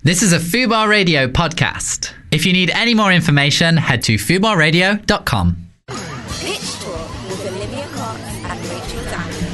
This is a Fubar Radio podcast. If you need any more information, head to fubarradio.com. Pitch Talk with Olivia Cox and Rachel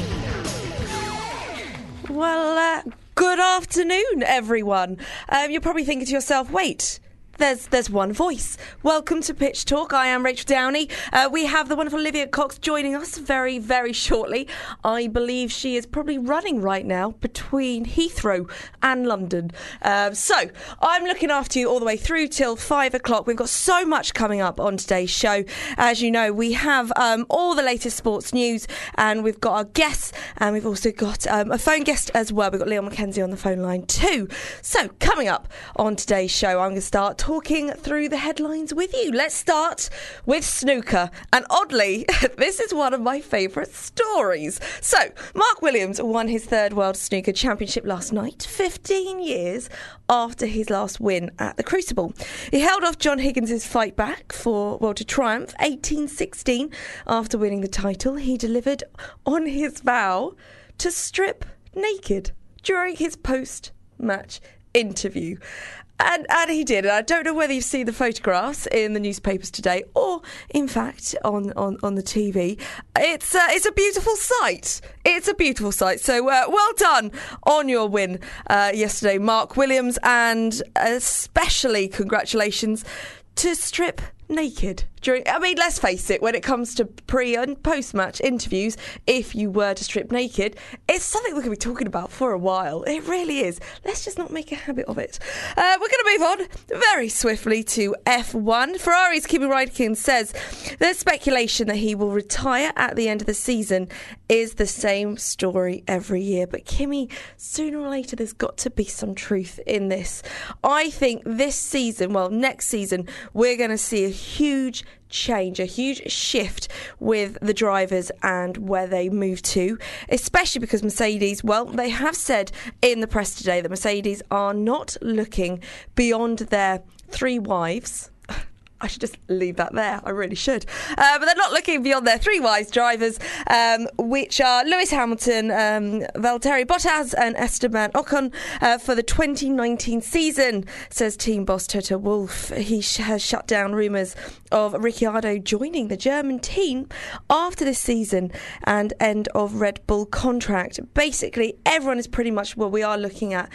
Downey. Well, good afternoon, everyone. You're probably thinking to yourself, wait, there's one voice. Welcome to Pitch Talk. I am Rachel Downey. We have the wonderful Olivia Cox joining us very, very shortly. I believe she is probably running right now between Heathrow and London. So I'm looking after you all the way through till 5 o'clock. We've got so much coming up on today's show. As you know, we have all the latest sports news, and we've got our guests, and we've also got a phone guest as well. We've got Leon McKenzie on the phone line too. So coming up on today's show, I'm going to start talking through the headlines with you. Let's start with snooker. And oddly, this is one of my favourite stories. So, Mark Williams won his third World Snooker Championship last night, 15 years after his last win at the Crucible. He held off John Higgins' fight back to triumph 18-16. After winning the title, he delivered on his vow to strip naked during his post-match interview. And he did. And I don't know whether you've seen the photographs in the newspapers today or, in fact, on the TV. It's a beautiful sight. It's a beautiful sight. So well done on your win yesterday, Mark Williams, and especially congratulations to strip naked let's face it, when it comes to pre and post match interviews, if you were to strip naked, it's something we're going to be talking about for a while. It really is. Let's just not make a habit of it. We're going to move on very swiftly to F1. Ferrari's Kimi Räikkönen says there's speculation that he will retire at the end of the season is the same story every year. But Kimi, sooner or later, there's got to be some truth in this. I think this season, next season, we're going to see a huge change, a huge shift with the drivers and where they move to, especially because Mercedes, they have said in the press today that Mercedes are not looking beyond their three wives. I should just leave that there. I really should. But they're not looking beyond their three wise drivers, which are Lewis Hamilton, Valtteri Bottas and Esteban Ocon for the 2019 season, says team boss Toto Wolff. He has shut down rumours of Ricciardo joining the German team after this season and end of Red Bull contract. Basically, everyone is pretty much we are looking at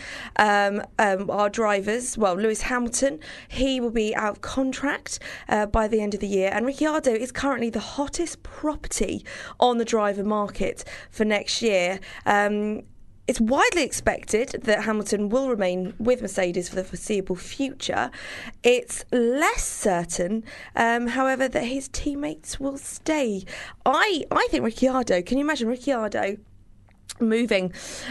our drivers. Lewis Hamilton, he will be out of contract by the end of the year, and Ricciardo is currently the hottest property on the driver market for next year. It's widely expected that Hamilton will remain with Mercedes for the foreseeable future. It's less certain, however, that his teammates will stay. I think Ricciardo, can you imagine Ricciardo moving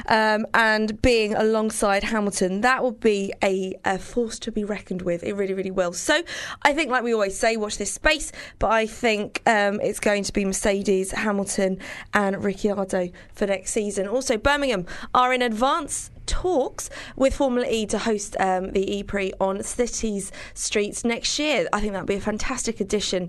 and being alongside Hamilton? That will be a force to be reckoned with. It really, really will. So I think, like we always say, watch this space, but I think it's going to be Mercedes, Hamilton and Ricciardo for next season. Also, Birmingham are in advance talks with Formula E to host the E-Prix on City's streets next year. I think that would be a fantastic addition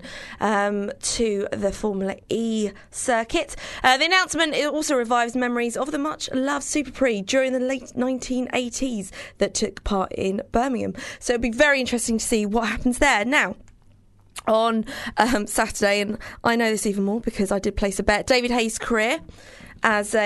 to the Formula E circuit. The announcement also revives memories of the much-loved Super Prix during the late 1980s that took part in Birmingham. So it'll be very interesting to see what happens there. Now, on Saturday, and I know this even more because I did place a bet, David Hayes' career as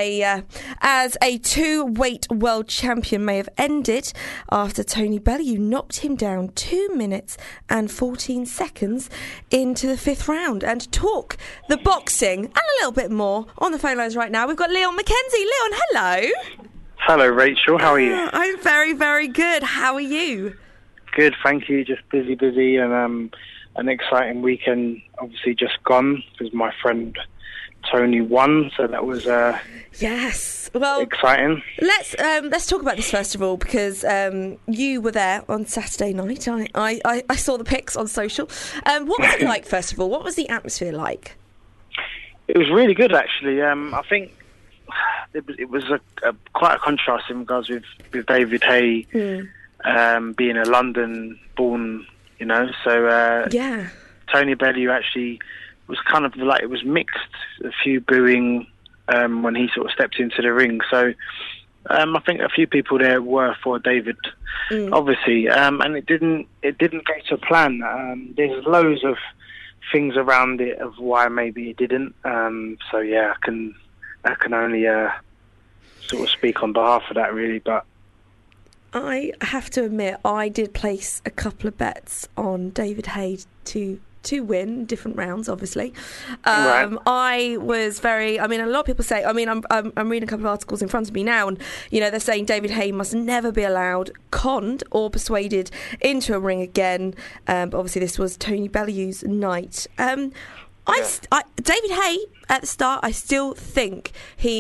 a two-weight world champion may have ended after Tony Bellew knocked him down 2 minutes and 14 seconds into the fifth round. And to talk the boxing and a little bit more on the phone lines right now, we've got Leon McKenzie. Leon, hello. Hello, Rachel. How are you? I'm very, very good. How are you? Good, thank you. Just busy, and an exciting weekend obviously just gone because my friend Tony won, so that was yes, exciting. Let's talk about this first of all, because you were there on Saturday night. I saw the pics on social. What was it like, first of all? What was the atmosphere like? It was really good, actually. I think it was quite a contrast in regards with David Hay being a London-born, so yeah. Tony Bellew actually was kind of it was mixed, a few booing when he sort of stepped into the ring. So I think a few people there were for David, obviously, and it didn't go to plan. There's loads of things around it of why maybe it didn't. So yeah, I can only sort of speak on behalf of that, really. But I have to admit, I did place a couple of bets on David Haye to win different rounds, obviously. Right. I was very, I mean, a lot of people say, I mean, I'm reading a couple of articles in front of me now, and, you know, they're saying David Haye must never be allowed, conned or persuaded into a ring again. But obviously this was Tony Bellew's night. David Haye, at the start, I still think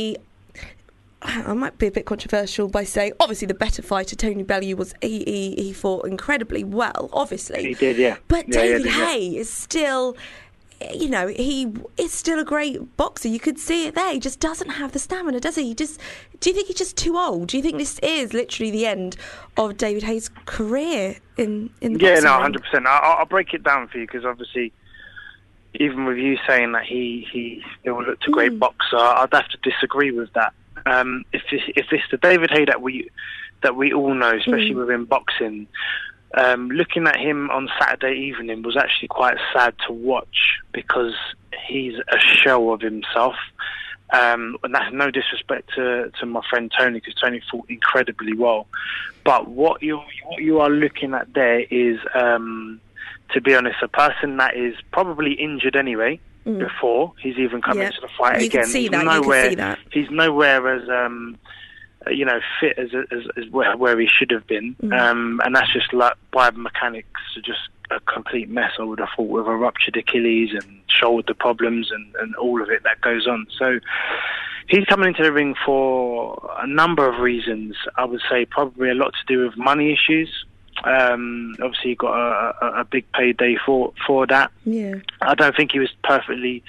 I might be a bit controversial by saying, obviously, the better fighter, Tony Bellew, was he fought incredibly well, obviously. he did, yeah. But Yeah, David yeah. Haye is still, you know, he is still a great boxer. You could see it there. He just doesn't have the stamina, does he? Do you think he's just too old? Do you think this is literally the end of David Haye's career in the boxing Yeah, no, ring? 100%. I'll break it down for you, because obviously, even with you saying that he still looked a great boxer, I'd have to disagree with that. If it's the David Haye that we all know, especially within boxing, looking at him on Saturday evening was actually quite sad to watch, because he's a shell of himself. And that's no disrespect to my friend Tony, because Tony fought incredibly well. But what you are looking at there is, to be honest, a person that is probably injured anyway before he's even come into the fight you again. Can see that. You can see that. He's nowhere as fit as where he should have been, and that's just like biomechanics, just a complete mess. I would have thought, with a ruptured Achilles and shoulder problems and all of it that goes on. So he's coming into the ring for a number of reasons. I would say probably a lot to do with money issues. Obviously, he got a big payday for that. Yeah. I don't think he was perfectly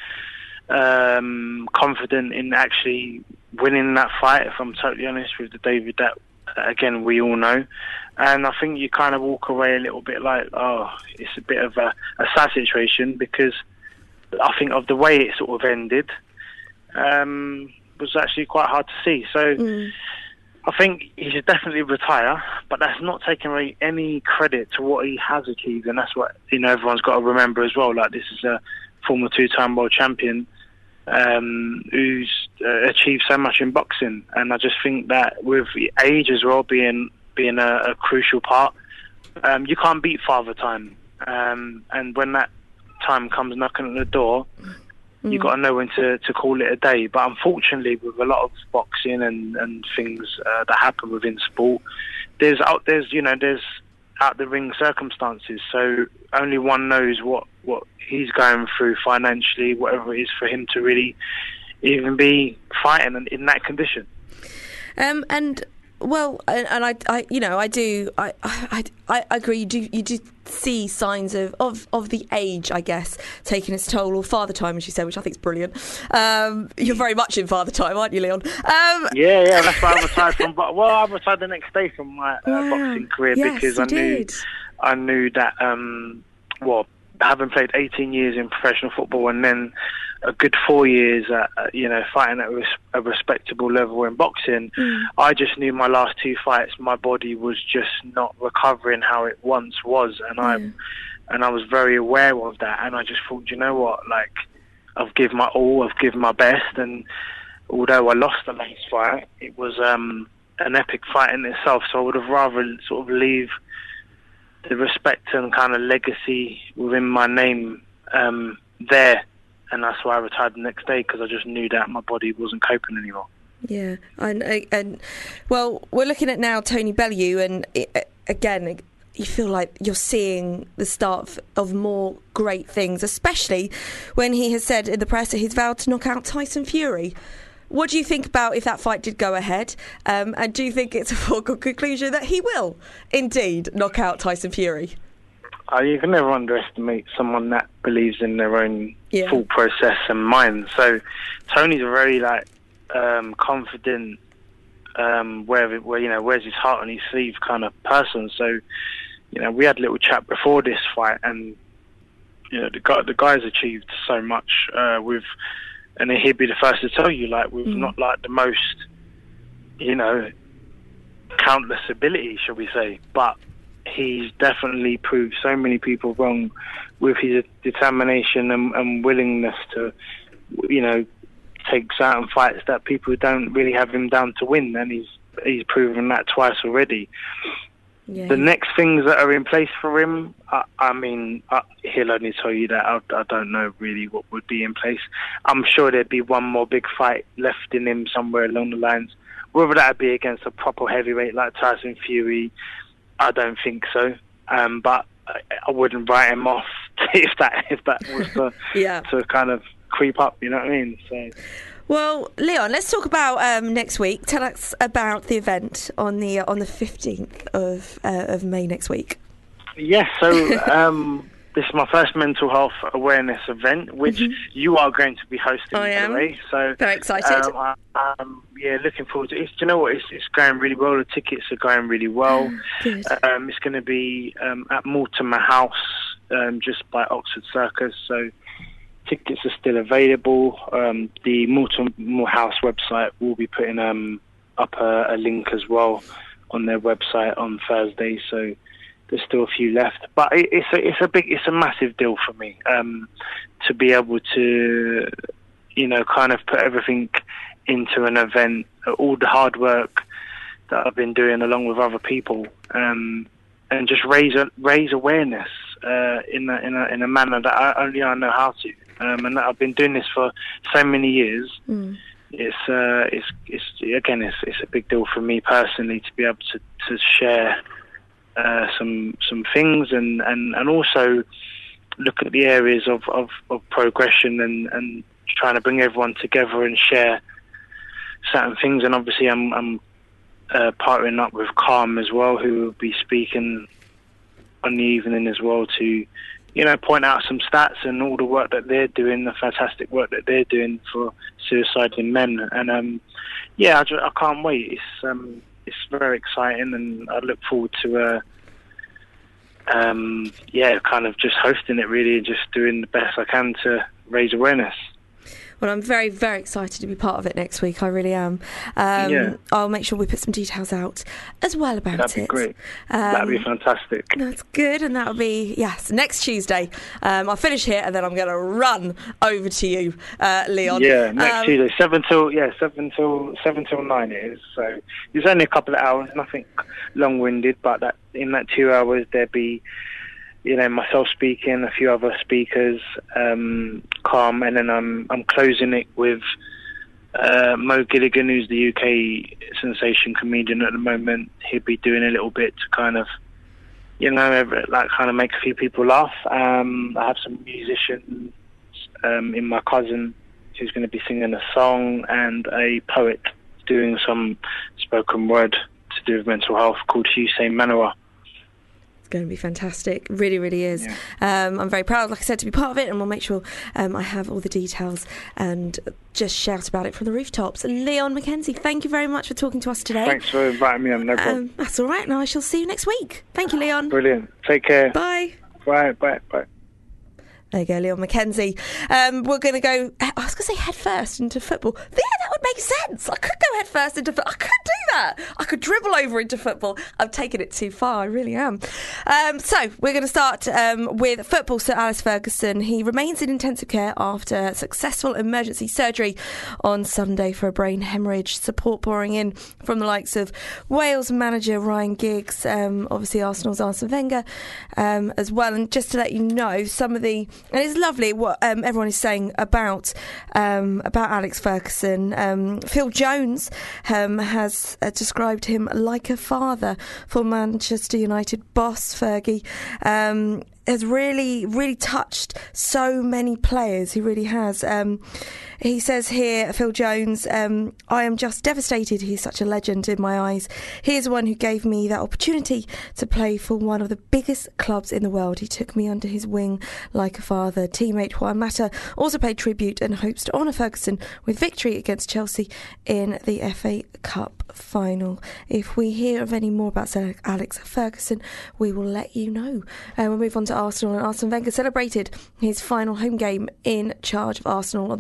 confident in actually winning that fight, if I'm totally honest, with the David that, again, we all know. And I think you kind of walk away a little bit like, oh, it's a bit of a sad situation, because I think of the way it sort of ended was actually quite hard to see. So I think he should definitely retire, but that's not taking away any credit to what he has achieved, and that's what, you know, everyone's got to remember as well. Like, this is a former two-time world champion who's achieved so much in boxing, and I just think that with age as well being a crucial part, you can't beat Father Time, and when that time comes knocking at the door, you've got to know when to call it a day. But unfortunately, with a lot of boxing and things that happen within sport, there's out the ring circumstances. So only one knows what he's going through financially, whatever it is, for him to really even be fighting in that condition. Well, and I agree. You do see signs of the age, I guess, taking its toll, or Father Time, as you said, which I think is brilliant. You're very much in Father Time, aren't you, Leon? Yeah, that's why I retired from. Well, I retired the next day from my boxing career, because I knew that. Having played 18 years in professional football and then a good 4 years at, fighting at a respectable level in boxing, I just knew my last two fights, my body was just not recovering how it once was, and I was very aware of that, and I just thought, you know what, like, I've given my all, I've given my best, and although I lost the last fight, it was an epic fight in itself, so I would have rather sort of leave the respect and kind of legacy within my name there, and that's why I retired the next day, because I just knew that my body wasn't coping anymore. Yeah, and well, we're looking at now Tony Bellew, and again, you feel like you're seeing the start of more great things, especially when he has said in the press that he's vowed to knock out Tyson Fury. What do you think about if that fight did go ahead? And do you think it's a foregone conclusion that he will indeed knock out Tyson Fury? You can never underestimate someone that believes in their own full process and mind. So Tony's a very confident, wears his heart on his sleeve kind of person. So, we had a little chat before this fight, and the guy's achieved so much and he'd be the first to tell you, with not the most, countless ability, shall we say. But he's definitely proved so many people wrong with his determination and willingness to, take certain fights that people don't really have him down to win, and he's proven that twice already. Yeah. The next things that are in place for him, he'll only tell you that. I don't know really what would be in place. I'm sure there'd be one more big fight left in him somewhere along the lines. Whether that be against a proper heavyweight like Tyson Fury, I don't think so. But I wouldn't write him off if that was to kind of creep up. You know what I mean? So. Well, Leon, let's talk about next week. Tell us about the event on the 15th of May next week. Yes, so this is my first mental health awareness event, which you are going to be hosting. I am. Anyway. So very excited. Looking forward to it. Do you know what? It's going really well. The tickets are going really well. Good. It's going to be at Mortimer House, just by Oxford Circus. So tickets are still available. The Mortimer House website will be putting up a link as well on their website on Thursday. So there's still a few left, but it's a massive deal for me to be able to, kind of put everything into an event, all the hard work that I've been doing along with other people, and just raise awareness in a manner that only I know how to. And that I've been doing this for so many years. It's a big deal for me personally to be able to share some things and also look at the areas of progression and trying to bring everyone together and share certain things. And obviously I'm partnering up with Calm as well, who will be speaking on the evening as well to point out some stats and all the work that they're doing, the fantastic work that they're doing for suicide in men. And I can't wait. It's very exciting, and I look forward to kind of just hosting it really, and just doing the best I can to raise awareness. Well, I'm very, very excited to be part of it next week. I really am. I'll make sure we put some details out as well about it. That'd be great. That'd be fantastic. That's good, and that'll be, next Tuesday. I'll finish here, and then I'm going to run over to you, Leon. Yeah, next Tuesday, 7 till 9 it is. So it's only a couple of hours, nothing long-winded, but in that 2 hours there'd be myself speaking, a few other speakers, Calm, and then I'm closing it with Mo Gilligan, who's the UK sensation comedian at the moment. He'll be doing a little bit to kind of, kind of make a few people laugh. I have some musicians in my cousin who's going to be singing a song, and a poet doing some spoken word to do with mental health called Hussein Manawar. Going to be fantastic. Really, really is. Yeah. I'm very proud, like I said, to be part of it, and we'll make sure I have all the details and just shout about it from the rooftops. Leon Mackenzie, thank you very much for talking to us today. Thanks for inviting me on. No problem. That's all right. Now I shall see you next week. Thank you, Leon. Brilliant. Take care. Bye. Bye. There you go, Leon Mackenzie. We're going to go, I was going to say head first into football. Yeah, that would make sense. I could go head first into football. I could do that. I could dribble over into football. I've taken it too far. I really am. So we're going to start with football. Sir Alex Ferguson. He remains in intensive care after successful emergency surgery on Sunday for a brain hemorrhage. Support pouring in from the likes of Wales manager Ryan Giggs, obviously Arsenal's Arsene Wenger as well. And just to let you know, and it's lovely what everyone is saying about Alex Ferguson. Phil Jones has described him like a father for Manchester United boss Fergie. Has really, really touched so many players. He really has. He says here, Phil Jones, I am just devastated. He's such a legend in my eyes. He is the one who gave me that opportunity to play for one of the biggest clubs in the world. He took me under his wing like a father. Teammate Juan Mata also paid tribute and hopes to honour Ferguson with victory against Chelsea in the FA Cup final. If we hear of any more about Sir Alex Ferguson, we will let you know. We'll move on to Arsenal, and Arsene Wenger celebrated his final home game in charge of Arsenal on the weekend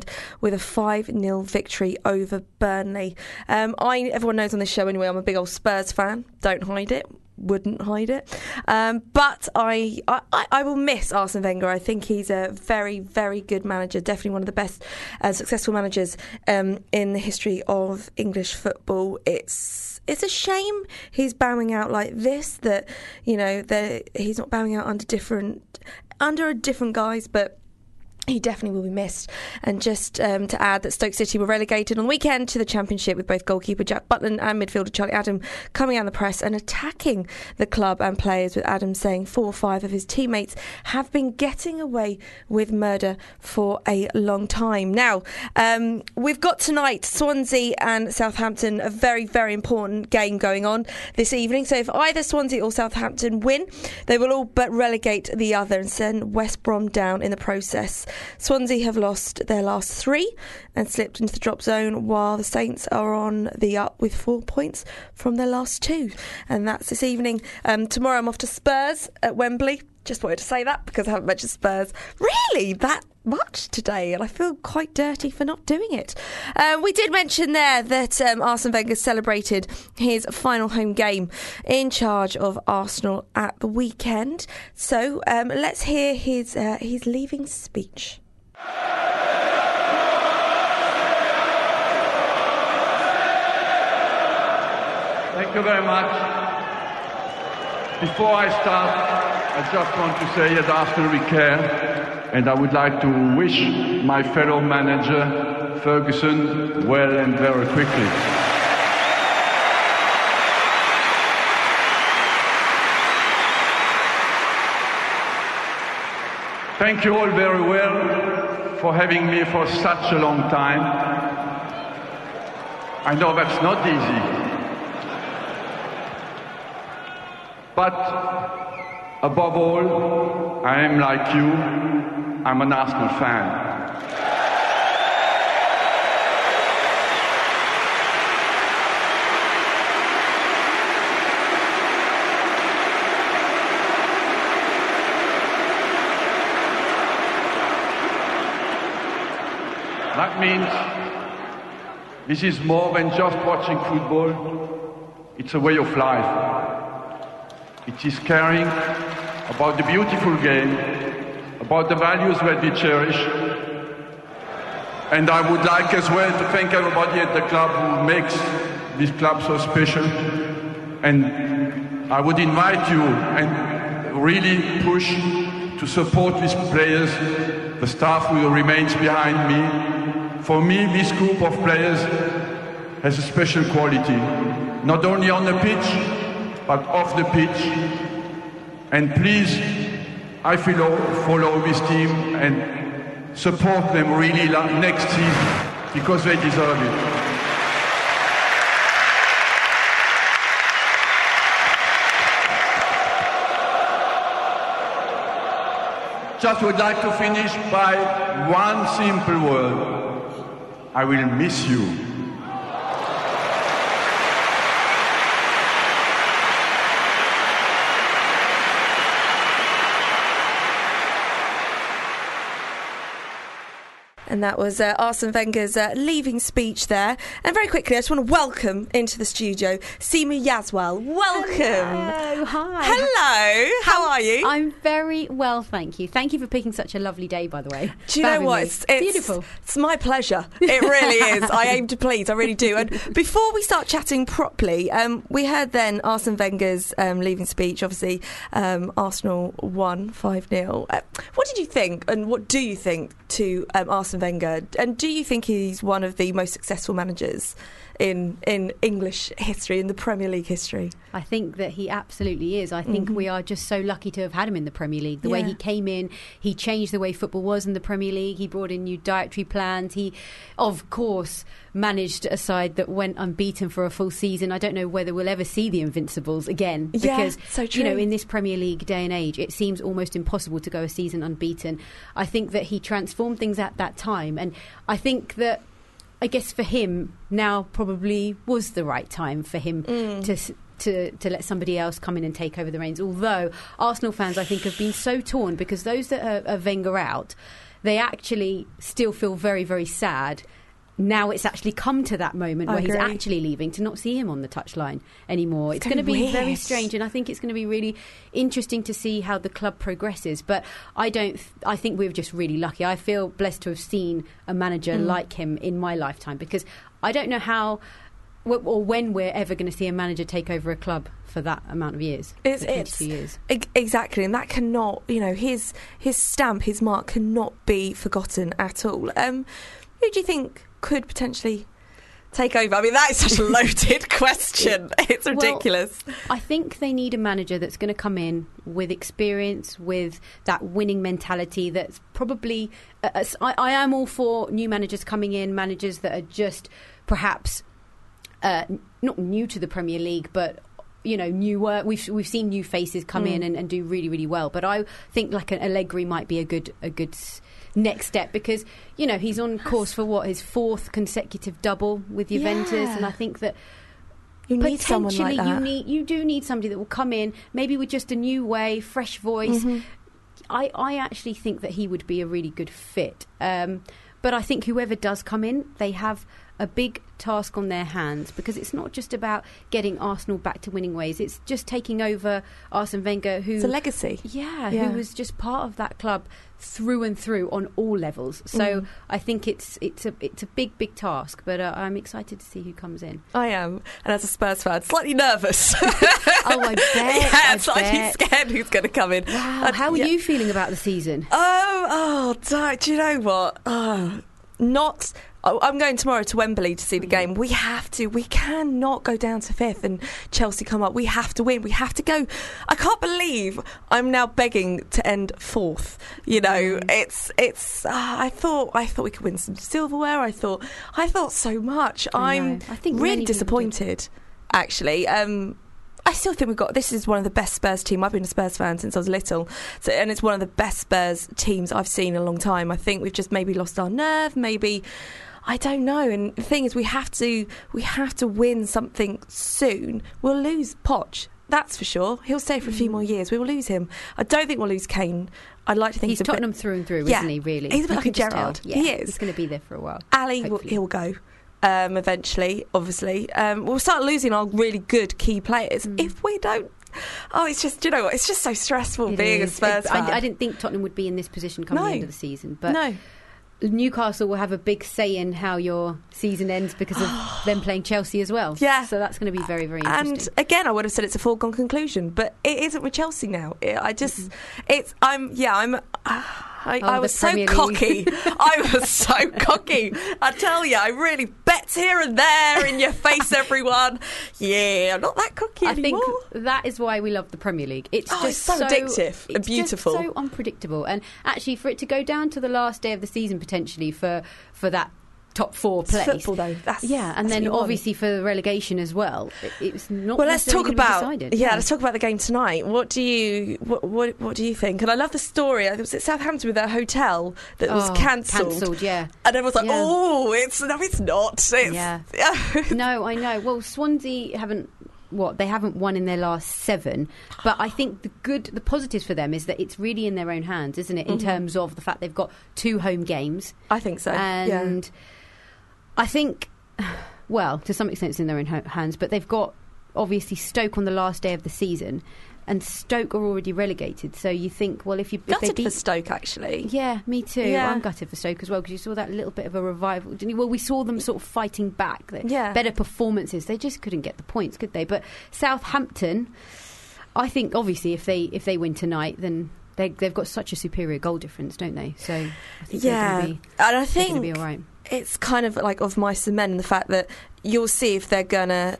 weekend with a 5-0 victory over Burnley. Everyone knows on this show anyway, I'm a big old Spurs fan. Don't hide it. Wouldn't hide it. But I will miss Arsene Wenger. I think he's a very, very good manager. Definitely one of the best successful managers in the history of English football. It's a shame he's bowing out like this. That he's not bowing out under a different guise, but he definitely will be missed. And just to add that Stoke City were relegated on the weekend to the Championship, with both goalkeeper Jack Butland and midfielder Charlie Adam coming out in the press and attacking the club and players, with Adam saying 4 or 5 of his teammates have been getting away with murder for a long time. Now, we've got tonight Swansea and Southampton, a very, very important game going on this evening. So if either Swansea or Southampton win, they will all but relegate the other and send West Brom down in the process. Swansea have lost their last 3 and slipped into the drop zone, while the Saints are on the up with 4 points from their last 2. And that's this evening. Tomorrow I'm off to Spurs at Wembley. Just wanted to say that because I haven't mentioned Spurs really that much today, and I feel quite dirty for not doing it. We did mention there that Arsene Wenger celebrated his final home game in charge of Arsenal at the weekend. So let's hear his leaving speech. Thank you very much. Before I start, I just want to say at Arsenal we care, and I would like to wish my fellow manager Ferguson well and very quickly. Thank you all very well for having me for such a long time. I know that's not easy. But above all, I am like you, I'm an Arsenal fan. That means this is more than just watching football, it's a way of life. It is caring about the beautiful game, about the values that we cherish. And I would like as well to thank everybody at the club who makes this club so special. And I would invite you and really push to support these players, the staff who remains behind me. For me, this group of players has a special quality, not only on the pitch, but off the pitch. And please, I follow this team and support them really next season, because they deserve it. Just would like to finish by one simple word. I will miss you. And that was Arsene Wenger's leaving speech there. And very quickly, I just want to welcome into the studio Seema Yaswal. Welcome. Hello. Hi. Hello. How are you? I'm very well, thank you. Thank you for picking such a lovely day, by the way. Do you know what? It's beautiful. It's my pleasure. It really is. I aim to please. I really do. And before we start chatting properly, we heard then Arsene Wenger's leaving speech. Obviously, Arsenal won 5-0. What did you think, and what do you think to Arsene Wenger, and do you think he's one of the most successful managers in English history, in the Premier League history? I think that he absolutely is. I think we are just so lucky to have had him in the Premier League. The way he came in, he changed the way football was in the Premier League. He brought in new dietary plans. He, of course, managed a side that went unbeaten for a full season. I don't know whether we'll ever see the Invincibles again, because so true. You know, in this Premier League day and age, it seems almost impossible to go a season unbeaten. I think that he transformed things at that time, and I think that, I guess for him, now probably was the right time for him to to let somebody else come in and take over the reins. Although Arsenal fans, I think, have been so torn because those that are Wenger out, they actually still feel very, very sad. Now it's actually come to that moment where he's actually leaving, to not see him on the touchline anymore. It's going to be very strange, and I think it's going to be really interesting to see how the club progresses. But I think we're just really lucky. I feel blessed to have seen a manager like him in my lifetime, because I don't know how or when we're ever going to see a manager take over a club for that amount of years. It's 22 years. Exactly, and that cannot, his stamp, his mark cannot be forgotten at all. Who do you think could potentially take over? I mean, that is such a loaded question. It's ridiculous. Well, I think they need a manager that's going to come in with experience, with that winning mentality. That's probably... I am all for new managers coming in, managers that are just perhaps not new to the Premier League, but... newer. We've seen new faces come in and do really, really well. But I think like an Allegri might be a good next step, because he's on course for his 4th consecutive double with Juventus, and I think that you need someone like that. You do need somebody that will come in maybe with just a new way, fresh voice. I actually think that he would be a really good fit. But I think whoever does come in, they have a big task on their hands, because it's not just about getting Arsenal back to winning ways. It's just taking over Arsene Wenger, who... It's a legacy. Yeah, who was just part of that club through and through on all levels. So I think it's a big, big task, but I'm excited to see who comes in. I am, and as a Spurs fan, slightly nervous. Oh, I bet. Yeah, slightly scared who's going to come in. Wow, how are you feeling about the season? Do you know what? I'm going tomorrow to Wembley to see the game. We cannot go down to 5th and Chelsea come up. We have to win. We have to go. I can't believe I'm now begging to end 4th. I thought we could win some silverware. I thought so much. I think really disappointed, actually. I still think this is one of the best Spurs team. I've been a Spurs fan since I was little, and it's one of the best Spurs teams I've seen in a long time. I think we've just maybe lost our nerve, maybe, I don't know. And the thing is, we have to win something soon. We'll lose Poch, that's for sure. He'll stay for a few more years. We will lose him. I don't think we'll lose Kane. I'd like to think he's Tottenham through and through, isn't he? Really, he's a bit like a Gerrard. Yeah, he is. He's going to be there for a while. Ali, he'll go. Eventually, obviously. We'll start losing our really good key players if we don't. Oh, it's just, it's just so stressful being a Spurs fan. I didn't think Tottenham would be in this position coming the end of the season, but Newcastle will have a big say in how your season ends because of them playing Chelsea as well. Yeah. So that's going to be very, very interesting. And again, I would have said it's a foregone conclusion, but it isn't with Chelsea now. I was so cocky. I was so cocky. I tell you, I really bets here and there in your face, everyone. Yeah, I'm not that cocky anymore. I think that is why we love the Premier League. It's just so addictive and beautiful. It's just so unpredictable. And actually, for it to go down to the last day of the season, potentially, for that top 4 place. It's football, though. And then obviously for the relegation as well. It's not. Well, let's talk about decided. Let's talk about the game tonight. What do you think? And I love the story. It was at Southampton with their hotel that was cancelled. Yeah. And everyone's like, it's not. No, I know. Well, Swansea haven't won in their last 7, but I think the positives for them is that it's really in their own hands, isn't it, in terms of the fact they've got 2 home games. I think so. And I think, well, to some extent it's in their own hands, but they've got obviously Stoke on the last day of the season, and Stoke are already relegated. So you think, well, if they beat for Stoke, actually. Yeah, me too. Yeah. I'm gutted for Stoke as well, because you saw that little bit of a revival, didn't you? Well, we saw them sort of fighting back. Better performances. They just couldn't get the points, could they? But Southampton, I think obviously if they win tonight, then they've got such a superior goal difference, don't they? So I think they're going to be all right. It's kind of like of mice and men, and the fact that you'll see if the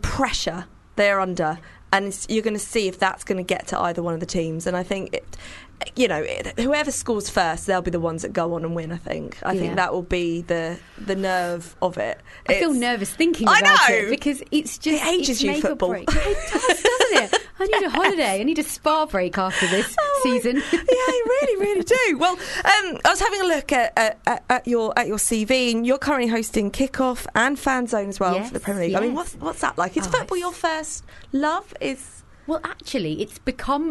pressure they're under, and you're going to see if that's going to get to either one of the teams. And I think whoever scores first, they'll be the ones that go on and win. I think that will be the nerve of it. I feel nervous thinking about it because it's just it ages you, football. It does, doesn't it? I need a holiday. I need a spa break after this season. Yeah, I really, really do. Well, I was having a look at your CV, and you're currently hosting Kickoff and Fan Zone as well for the Premier League. Yes. I mean, what's that like? Is football your first love? Well, actually, it's become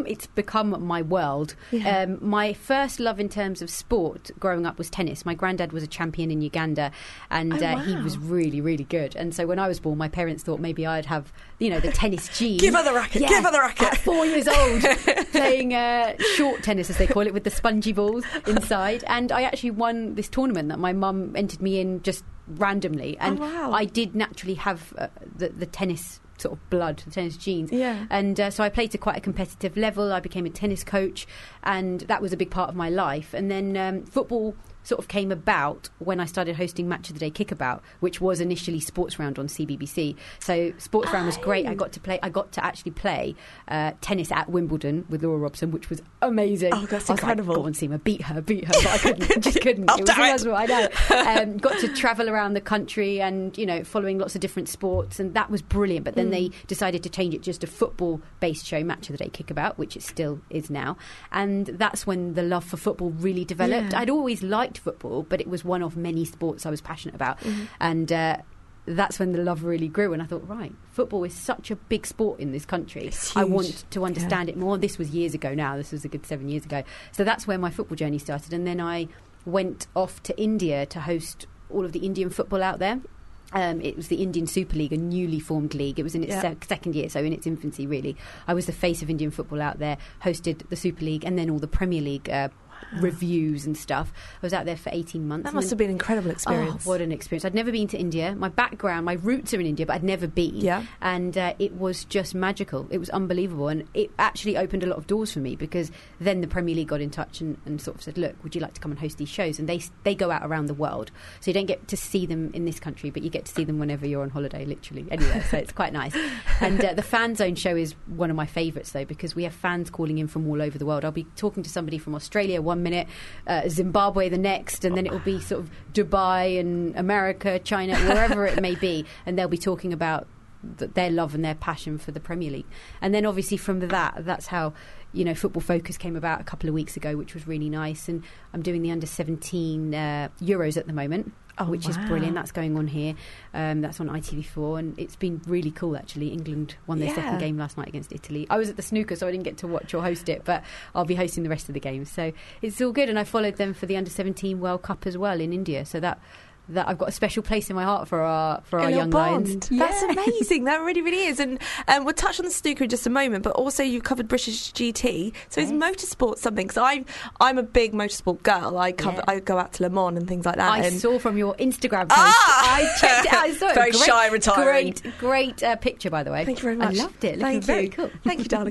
my world. Yeah. My first love in terms of sport growing up was tennis. My granddad was a champion in Uganda, and he was really, really good. And so when I was born, my parents thought maybe I'd have, the tennis gene. Give her the racket. Yeah. Give her the racket. At 4 years old, playing short tennis, as they call it, with the spongy balls inside. And I actually won this tournament that my mum entered me in just randomly. And I did naturally have the tennis sort of blood, the tennis genes. Yeah. And so I played to quite a competitive level. I became a tennis coach, and that was a big part of my life. And then football sort of came about when I started hosting Match of the Day Kickabout, which was initially Sports Round on CBBC. So Sports Round was great. I got to actually play tennis at Wimbledon with Laura Robson, which was amazing. Oh, that's I was incredible. Like, go on, Seema, beat her, but I couldn't. Just couldn't. I'll It was do it. impossible, I know. Got to travel around the country and, following lots of different sports, and that was brilliant. But then they decided to change it just a football-based show, Match of the Day Kickabout, which it still is now. And that's when the love for football really developed. Yeah. I'd always liked football, but it was one of many sports I was passionate about. And that's when the love really grew, and I thought, right, football is such a big sport in this country. I want to understand it more. This was years ago now. This was a good 7 years ago. So that's where my football journey started. And then I went off to India to host all of the Indian football out there. It was the Indian Super League, a newly formed league. It was in its second year, so in its infancy, really. I was the face of Indian football out there, hosted the Super League and then all the Premier League reviews and stuff. I was out there for 18 months. That must have been an incredible experience. Oh, what an experience. I'd never been to India. My background, my roots are in India, but I'd never been. Yeah. And it was just magical. It was unbelievable. And it actually opened a lot of doors for me, because then the Premier League got in touch and sort of said, look, would you like to come and host these shows? And they go out around the world. So you don't get to see them in this country, but you get to see them whenever you're on holiday, literally, anywhere. So it's quite nice. And the Fan Zone show is one of my favourites, though, because we have fans calling in from all over the world. I'll be talking to somebody from Australia one minute, Zimbabwe the next, and then it will be sort of Dubai and America, China, wherever it may be, and they'll be talking about their love and their passion for the Premier League. And then obviously from that's how Football Focus came about a couple of weeks ago, which was really nice. And I'm doing the under-17 Euros at the moment, which is brilliant. That's going on here. That's on ITV4, and it's been really cool, actually. England won their second game last night against Italy. I was at the snooker, so I didn't get to watch or host it, but I'll be hosting the rest of the games. So it's all good, and I followed them for the under-17 World Cup as well in India, so that I've got a special place in my heart for our young lions. That's amazing. That really, really is. And we'll touch on the snooker in just a moment, but also you covered British GT. So is motorsport something? Because I'm a big motorsport girl. I go out to Le Mans and things like that. I saw from your Instagram post. I checked it out. I saw it. Very shy, retiring. Great picture, by the way. Thank you very much. I loved it. Thank you. Very cool. Thank you, darling.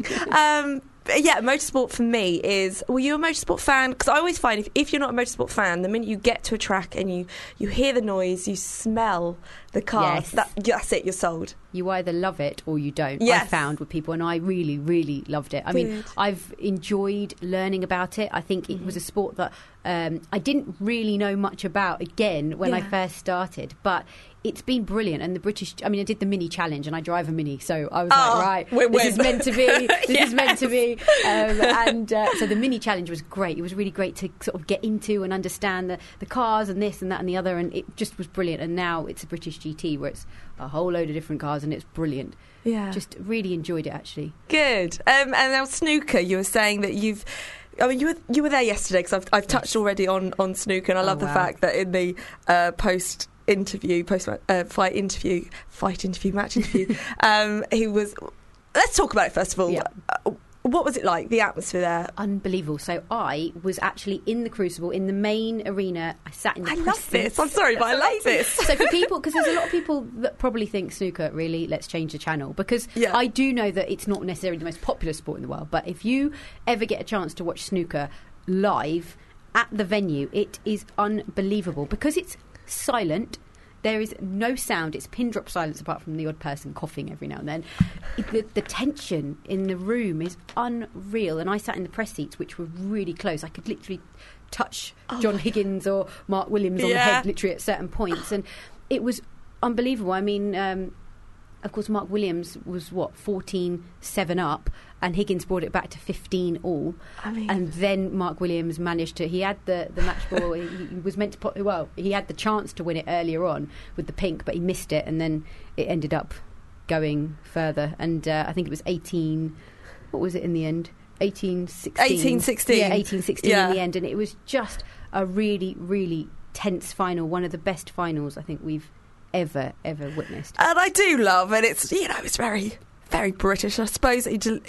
Yeah, motorsport for me is, were you a motorsport fan? Because I always find if you're not a motorsport fan, the minute you get to a track and you hear the noise, you smell the car, that's it, you're sold. You either love it or you don't. Yes. I found with people, and I really, really loved it. I mean, I've enjoyed learning about it. I think it was a sport that I didn't really know much about, again, when I first started, but it's been brilliant. And I did the Mini Challenge, and I drive a Mini, so I was like, right, this is meant to be. This is meant to be. So the Mini Challenge was great. It was really great to sort of get into and understand the cars and this and that and the other, and it just was brilliant. And now it's a British GT where it's a whole load of different cars, and it's brilliant. Yeah. Just really enjoyed it, actually. Good. And now snooker, you were saying that you were there yesterday, because I've touched already on snooker, and I love the fact that in the post fight interview, match interview, he was. Let's talk about it first of all. Yeah. What was it like, the atmosphere there? Unbelievable. So I was actually in the Crucible, in the main arena. I sat in the press love this. I'm sorry, but I love this. So for people, because there's a lot of people that probably think snooker, really, let's change the channel. Because I do know that it's not necessarily the most popular sport in the world, but if you ever get a chance to watch snooker live at the venue, it is unbelievable. Because it's silent, there is no sound. It's pin drop silence apart from the odd person coughing every now and then. The tension in the room is unreal. And I sat in the press seats, which were really close. I could literally touch John Higgins or Mark Williams on the head literally at certain points. And it was unbelievable. I mean, of course, Mark Williams was, 14-7 up, and Higgins brought it back to 15 all. And then Mark Williams managed to... He had the match ball. He was meant to... he had the chance to win it earlier on with the pink, but he missed it, and then it ended up going further. And I think it was 18... What was it in the end? 18-16. 18-16. Yeah, 18-16 in the end. And it was just a really, really tense final. One of the best finals I think we've ever witnessed. And I do love, and it's, it's very, very British, I suppose.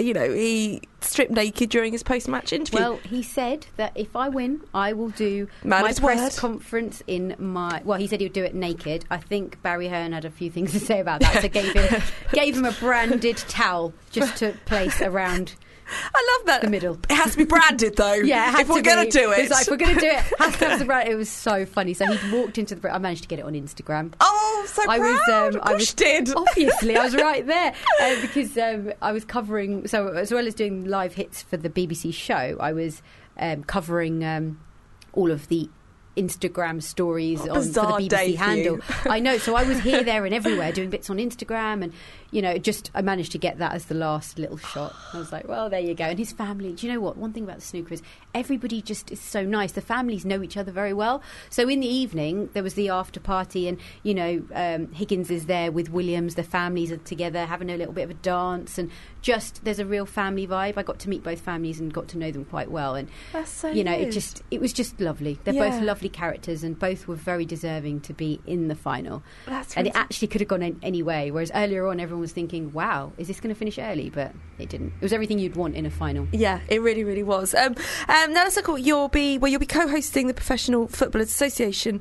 He stripped naked during his post-match interview. Well, he said that if I win, I will do my press conference in my... Well, he said he would do it naked. I think Barry Hearn had a few things to say about that, so gave him a branded towel just to place around... I love that. The middle. It has to be branded, though. Yeah, if we're going to do it. It's like, if we're going to do it, has to have the brand. It was so funny. So he walked into the... I managed to get it on Instagram. Oh, so proud. Of course you did. Obviously, I was right there. Because I was covering... So as well as doing live hits for the BBC show, I was covering all of the Instagram stories for the BBC handle. I know, so I was here, there and everywhere doing bits on Instagram, and I managed to get that as the last little shot. I was like, well, there you go. And his family, do you know what? One thing about the snooker is everybody just is so nice. The families know each other very well. So in the evening, there was the after party, and Higgins is there with Williams. The families are together having a little bit of a dance, and just there's a real family vibe. I got to meet both families and got to know them quite well, and that's so it was just lovely. They're both lovely characters, and both were very deserving to be in the final. And it actually could have gone any way, whereas earlier on everyone was thinking, wow, is this going to finish early? But it didn't. It was everything you'd want in a final. Yeah, it really, really was. Now let's look at you'll be co-hosting the Professional Footballers Association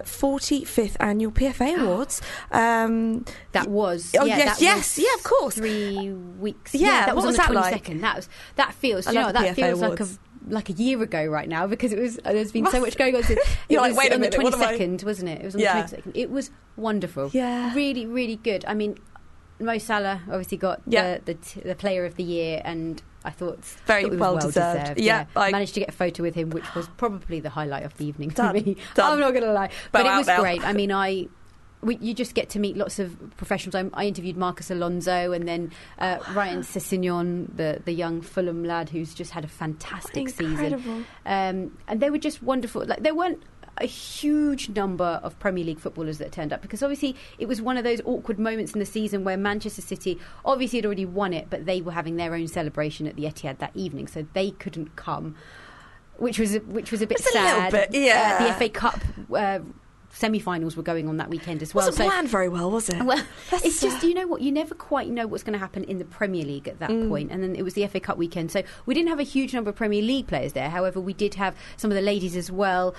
45th Annual PFA Awards. That was of course, 3 weeks. Yeah, that was on the 22nd. Like? That feels. That feels like a year ago right now, because it was. There's been so much going on. You're like, wait a minute, on the 22nd, wasn't it? It was on the 22nd. It was wonderful. Yeah, really, really good. I mean, Mo Salah obviously got the Player of the Year, and I thought it was well deserved. Yeah, I managed to get a photo with him, which was probably the highlight of the evening for me. I'm not going to lie, but it was great. I mean, you just get to meet lots of professionals. I interviewed Marcus Alonso, and then Ryan Sessegnon, the young Fulham lad who's just had a fantastic season. And they were just wonderful. Like, there weren't a huge number of Premier League footballers that turned up, because obviously it was one of those awkward moments in the season where Manchester City obviously had already won it, but they were having their own celebration at the Etihad that evening, so they couldn't come, which was a bit sad. A little bit, yeah. The FA Cup semi-finals were going on that weekend as well. It wasn't planned very well, was it? Well, it's just, you know what, you never quite know what's going to happen in the Premier League at that point. And then it was the FA Cup weekend, so we didn't have a huge number of Premier League players there. However, we did have some of the ladies as well.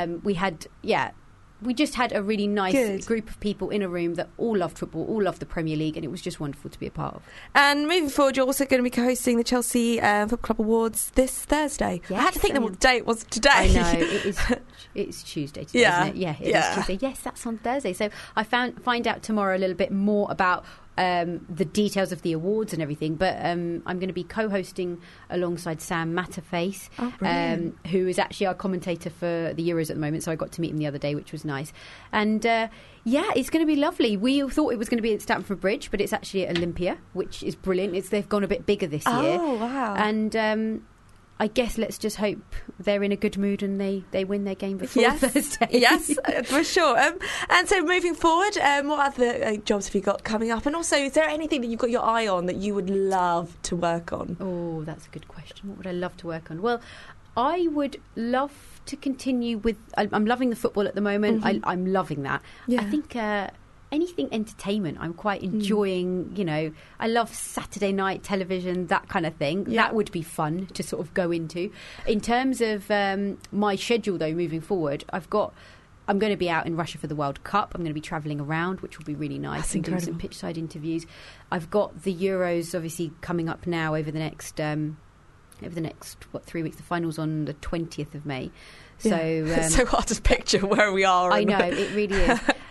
We just had a really nice group of people in a room that all loved football, all loved the Premier League, and it was just wonderful to be a part of. And moving forward, you're also going to be co-hosting the Chelsea Football Club Awards this Thursday. Yes, I had to think what day it was today. I know, it's Tuesday today, isn't it? Yeah, it is Tuesday. Yes, that's on Thursday. So I find out tomorrow a little bit more about the details of the awards and everything, but I'm going to be co-hosting alongside Sam Matterface, who is actually our commentator for the Euros at the moment, so I got to meet him the other day, which was nice. And it's going to be lovely. We thought it was going to be at Stamford Bridge, but it's actually at Olympia, which is brilliant. They've gone a bit bigger this year. Oh, wow. And I guess let's just hope they're in a good mood and they win their game before Thursday. Yes, for sure. And so moving forward, what other jobs have you got coming up? And also, is there anything that you've got your eye on that you would love to work on? Oh, that's a good question. What would I love to work on? Well, I would love to continue with... I'm loving the football at the moment. Mm-hmm. I'm loving that. Yeah. I think... anything entertainment, I'm quite enjoying, I love Saturday night television, that kind of thing. Yeah. That would be fun to sort of go into. In terms of my schedule, though, moving forward, I'm going to be out in Russia for the World Cup. I'm going to be travelling around, which will be really nice. That's and incredible. doing some pitchside interviews. I've got the Euros, obviously, coming up now over the next 3 weeks. The final's on the 20th of May. So it's so hard to picture where we are. I know, it really is.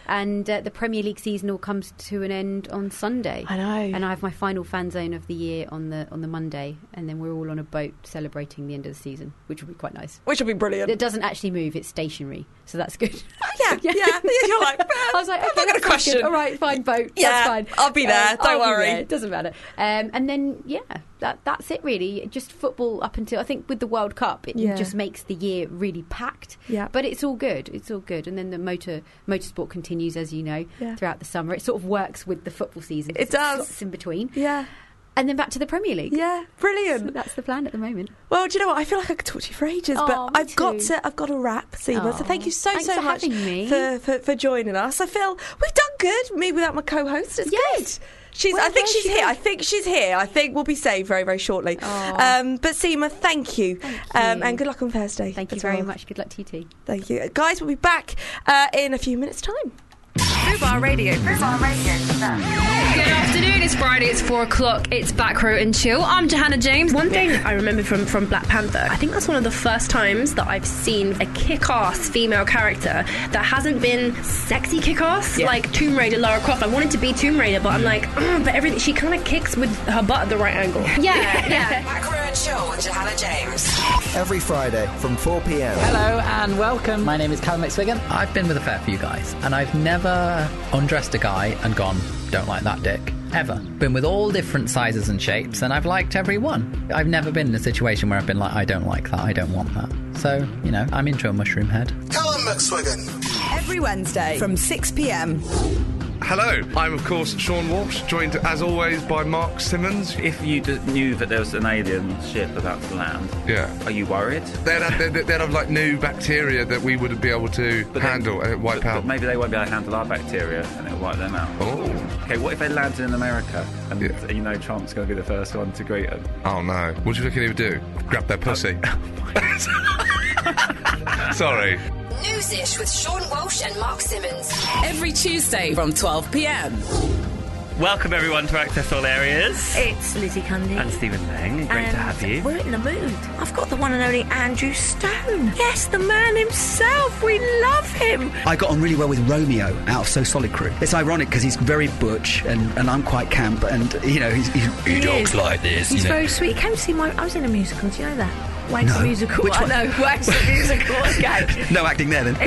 And the Premier League season all comes to an end on Sunday. I know. And I have my final fan zone of the year on the Monday, and then we're all on a boat celebrating the end of the season, which will be quite nice. Which will be brilliant. It doesn't actually move; it's stationary, so that's good. Yeah. You're like, I was like, I'm okay, not going to that's question. good. All right, fine, boat. Yeah, that's fine. I'll be there. Don't I'll be worry. there. It doesn't matter. And then that's it really. Just football up until I think with the World Cup, it just makes the year really packed. Yeah. But it's all good. It's all good. And then the motorsport continues, as you know, throughout the summer. It sort of works with the football season. It does. It's in between. Yeah. And then back to the Premier League. Yeah, brilliant. So that's the plan at the moment. Well, do you know what? I feel like I could talk to you for ages, but I've got to wrap, Seema. So thank you so Thanks so for much having me. for joining us. I feel we've done good. Me without my co-host. It's good. Well, I think she's here. I think we'll be saved very, very shortly. But Seema, thank you. And good luck on Thursday. Thank you very much. Good luck to you too. Thank you. Guys, we'll be back in a few minutes' time. Fubar Radio. Good afternoon, it's Friday, it's 4 o'clock, it's Back Row and Chill. I'm Johanna James. One thing I remember from Black Panther, I think that's one of the first times that I've seen a kick-ass female character that hasn't been sexy kick-ass, like Tomb Raider Lara Croft. I wanted to be Tomb Raider, but I'm like, but everything, she kind of kicks with her butt at the right angle. Yeah. Back Row and Chill with Johanna James. Every Friday from 4 p.m. Hello and welcome. My name is Callum McSwiggan. I've been with a fair few guys, and I've never undressed a guy and gone, don't like that dick. Ever. Been with all different sizes and shapes, and I've liked every one. I've never been in a situation where I've been like, I don't like that, I don't want that. So, I'm into a mushroom head. Callum McSwiggan. Every Wednesday from 6 p.m. Hello, I'm of course Sean Walsh, joined as always by Mark Simmons. If you knew that there was an alien ship about to land, are you worried? They'd have like new bacteria that we wouldn't be able to handle and wipe out. But maybe they won't be able to handle our bacteria and it'll wipe them out. Oh. Okay, what if they landed in America and Trump's going to be the first one to greet them? Oh no, what do you reckon he would do? Grab their pussy? Sorry. Newsish with Sean Walsh and Mark Simmons. Every Tuesday from 12 p.m. Welcome everyone to Access All Areas. It's Lizzie Cundy. And Stephen Lang. Great to have you. We're in the mood. I've got the one and only Andrew Stone. Yes, the man himself. We love him. I got on really well with Romeo out of So Solid Crew. It's ironic because he's very butch and I'm quite camp and, he talks like this. He's very sweet. He came to see I was in a musical, do you know that? Wax No. the Musical. Which one? I know, Wax the Musical. Okay. No acting there then.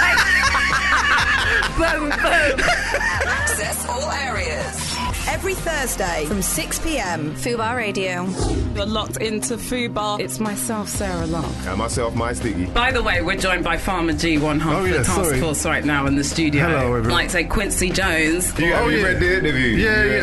Boom, boom. Access All Areas. Every Thursday from 6 p.m. Fubar Radio. You're locked into Fubar. It's myself, Sarah Long. And myself, Mike Sticky. By the way, we're joined by Farmer G, one half of the task force right now in the studio. Hello, everyone. Like, say, Quincy Jones. You read the interview.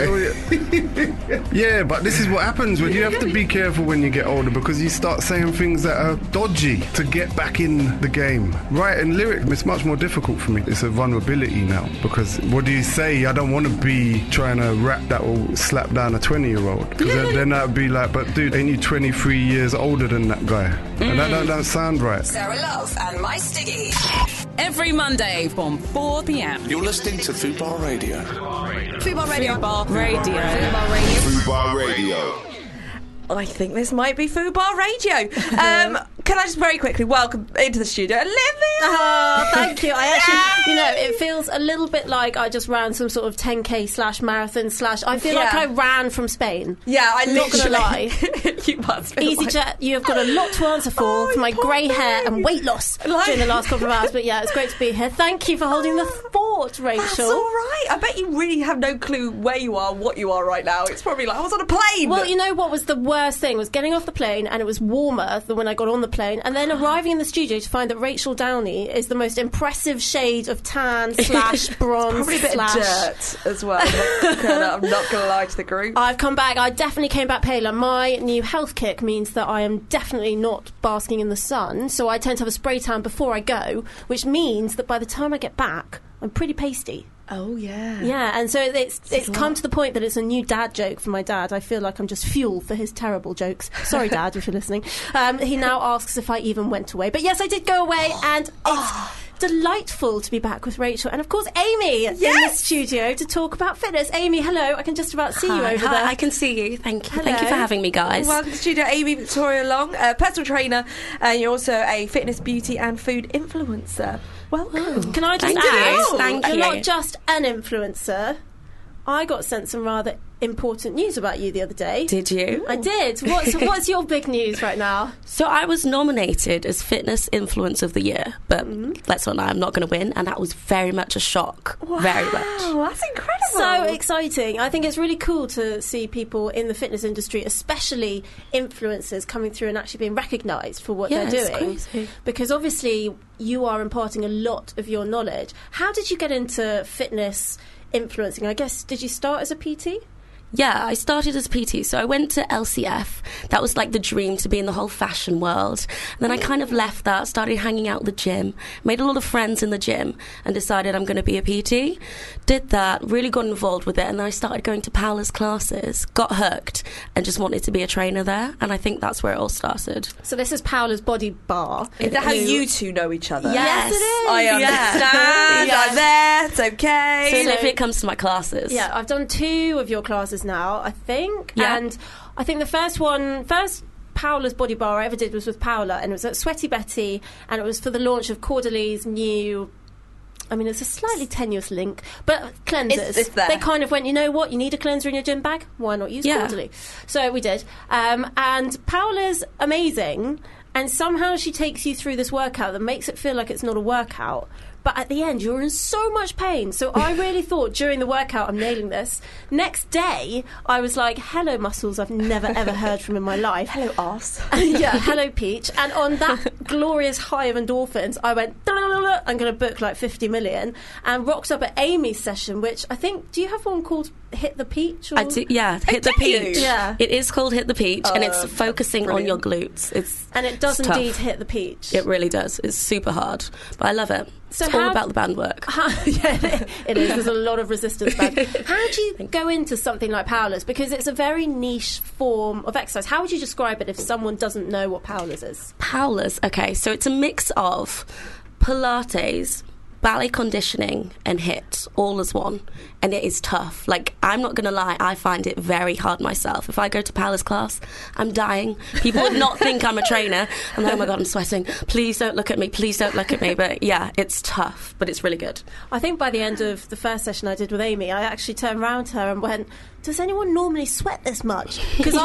Yeah, but this is what happens when you have to be careful when you get older because you start saying things that are dodgy to get back in the game. Writing lyrics, it's much more difficult for me. It's a vulnerability now because what do you say? I don't want to be trying to rap that will slap down a 20-year-old because then that would be like, but dude, ain't you 23 years older than that guy? And that don't sound right. Sarah Love and Mike Stiggy. Every Monday from 4 p.m. You're listening to Fubar Radio. Fubar Radio. Fubar Radio. Fubar Radio. Fubar Radio. I think this might be Fubar Radio. Can I just very quickly welcome into the studio Olivia? Oh, thank you. I actually, it feels a little bit like I just ran some sort of 10K/marathon/ I feel like I ran from Spain. Yeah, I'm not going to lie. You must feel EasyJet, you have got a lot to answer for my grey hair and weight loss during the last couple of hours. But yeah, it's great to be here. Thank you for holding the fort, Rachel. That's all right. I bet you really have no clue where you are, what you are right now. It's probably like I was on a plane. Well, you know what was the worst thing was getting off the plane and it was warmer than when I got on the plane, and then arriving in the studio to find that Rachel Downey is the most impressive shade of tan / bronze probably a bit of dirt as well. I'm not going to lie to the group. I've come back. I definitely came back paler. My new health kick means that I am definitely not basking in the sun, so I tend to have a spray tan before I go, which means that by the time I get back, I'm pretty pasty. Oh, yeah. Yeah, and so it's come to the point that it's a new dad joke for my dad. I feel like I'm just fuel for his terrible jokes. Sorry, Dad, if you're listening. He now asks if I even went away. But yes, I did go away, and it's delightful to be back with Rachel and, of course, Amy in the studio to talk about fitness. Amy, hello. I can just about see you over there. I can see you. Thank you. Hello. Thank you for having me, guys. Welcome to the studio, Amy Victoria Long, personal trainer, and you're also a fitness, beauty and food influencer. Welcome. Can I just Thank add, you. Thank you're you. not just an influencer. I got sent some rather important news about you the other day. Did you? I did. What's your big news right now? So I was nominated as Fitness Influencer of the Year, but let's not lie, I'm not going to win, and that was very much a shock. Wow, very much. That's incredible. So exciting. I think it's really cool to see people in the fitness industry, especially influencers, coming through and actually being recognised for what they're doing. Crazy. Because obviously you are imparting a lot of your knowledge. How did you get into fitness influencing? I guess, did you start as a PT? Yeah, I started as PT, so I went to LCF. That was like the dream, to be in the whole fashion world. And then I kind of left that, started hanging out at the gym, made a lot of friends in the gym, and decided I'm going to be a PT. Did that, really got involved with it, and then I started going to Paola's classes, got hooked, and just wanted to be a trainer there, and I think that's where it all started. So this is Paola's Body Bar. Is that how you two know each other? Yes, it is. I understand. Yeah. I'm there. It's okay. So if it comes to my classes. Yeah, I've done 2 of your classes now, I think. Yeah. And I think the first Paola's Body Bar I ever did was with Paola, and it was at Sweaty Betty, and it was for the launch of Caudaly's new... I mean, it's a slightly tenuous link, but cleansers. It's there. They kind of went, you know what, you need a cleanser in your gym bag? Why not use Caudaly? So we did. And Paola's amazing, and somehow she takes you through this workout that makes it feel like it's not a workout. But at the end, you're in so much pain. So I really thought during the workout, I'm nailing this. Next day, I was like, hello, muscles I've never, ever heard from in my life. Hello, arse. Yeah, hello, Peach. And on that glorious high of endorphins, I went, I'm going to book like 50 million, and rocked up at Amy's session, which I think, do you have one called Hit the Peach? Or? I do, yeah, Hit the Peach. Yeah. It is called Hit the Peach, and it's focusing on your glutes. And it does it's tough. indeed hit the peach. It really does. It's super hard, but I love it. So it's all about the band work. Yeah, it is. There's a lot of resistance band. How do you go into something like Paola's? Because it's a very niche form of exercise. How would you describe it if someone doesn't know what Paola's is? Paola's, okay, so it's a mix of Pilates, ballet conditioning and HIIT all as one, and it is tough. Like, I'm not gonna lie, I find it very hard myself. If I go to Paola's class, I'm dying. People would not think I'm a trainer. I'm like, oh my god, I'm sweating, please don't look at me, please don't look at me. But yeah, it's tough, but it's really good. I think by the end of the first session I did with Amy, I actually turned around to her and went, does anyone normally sweat this much? Because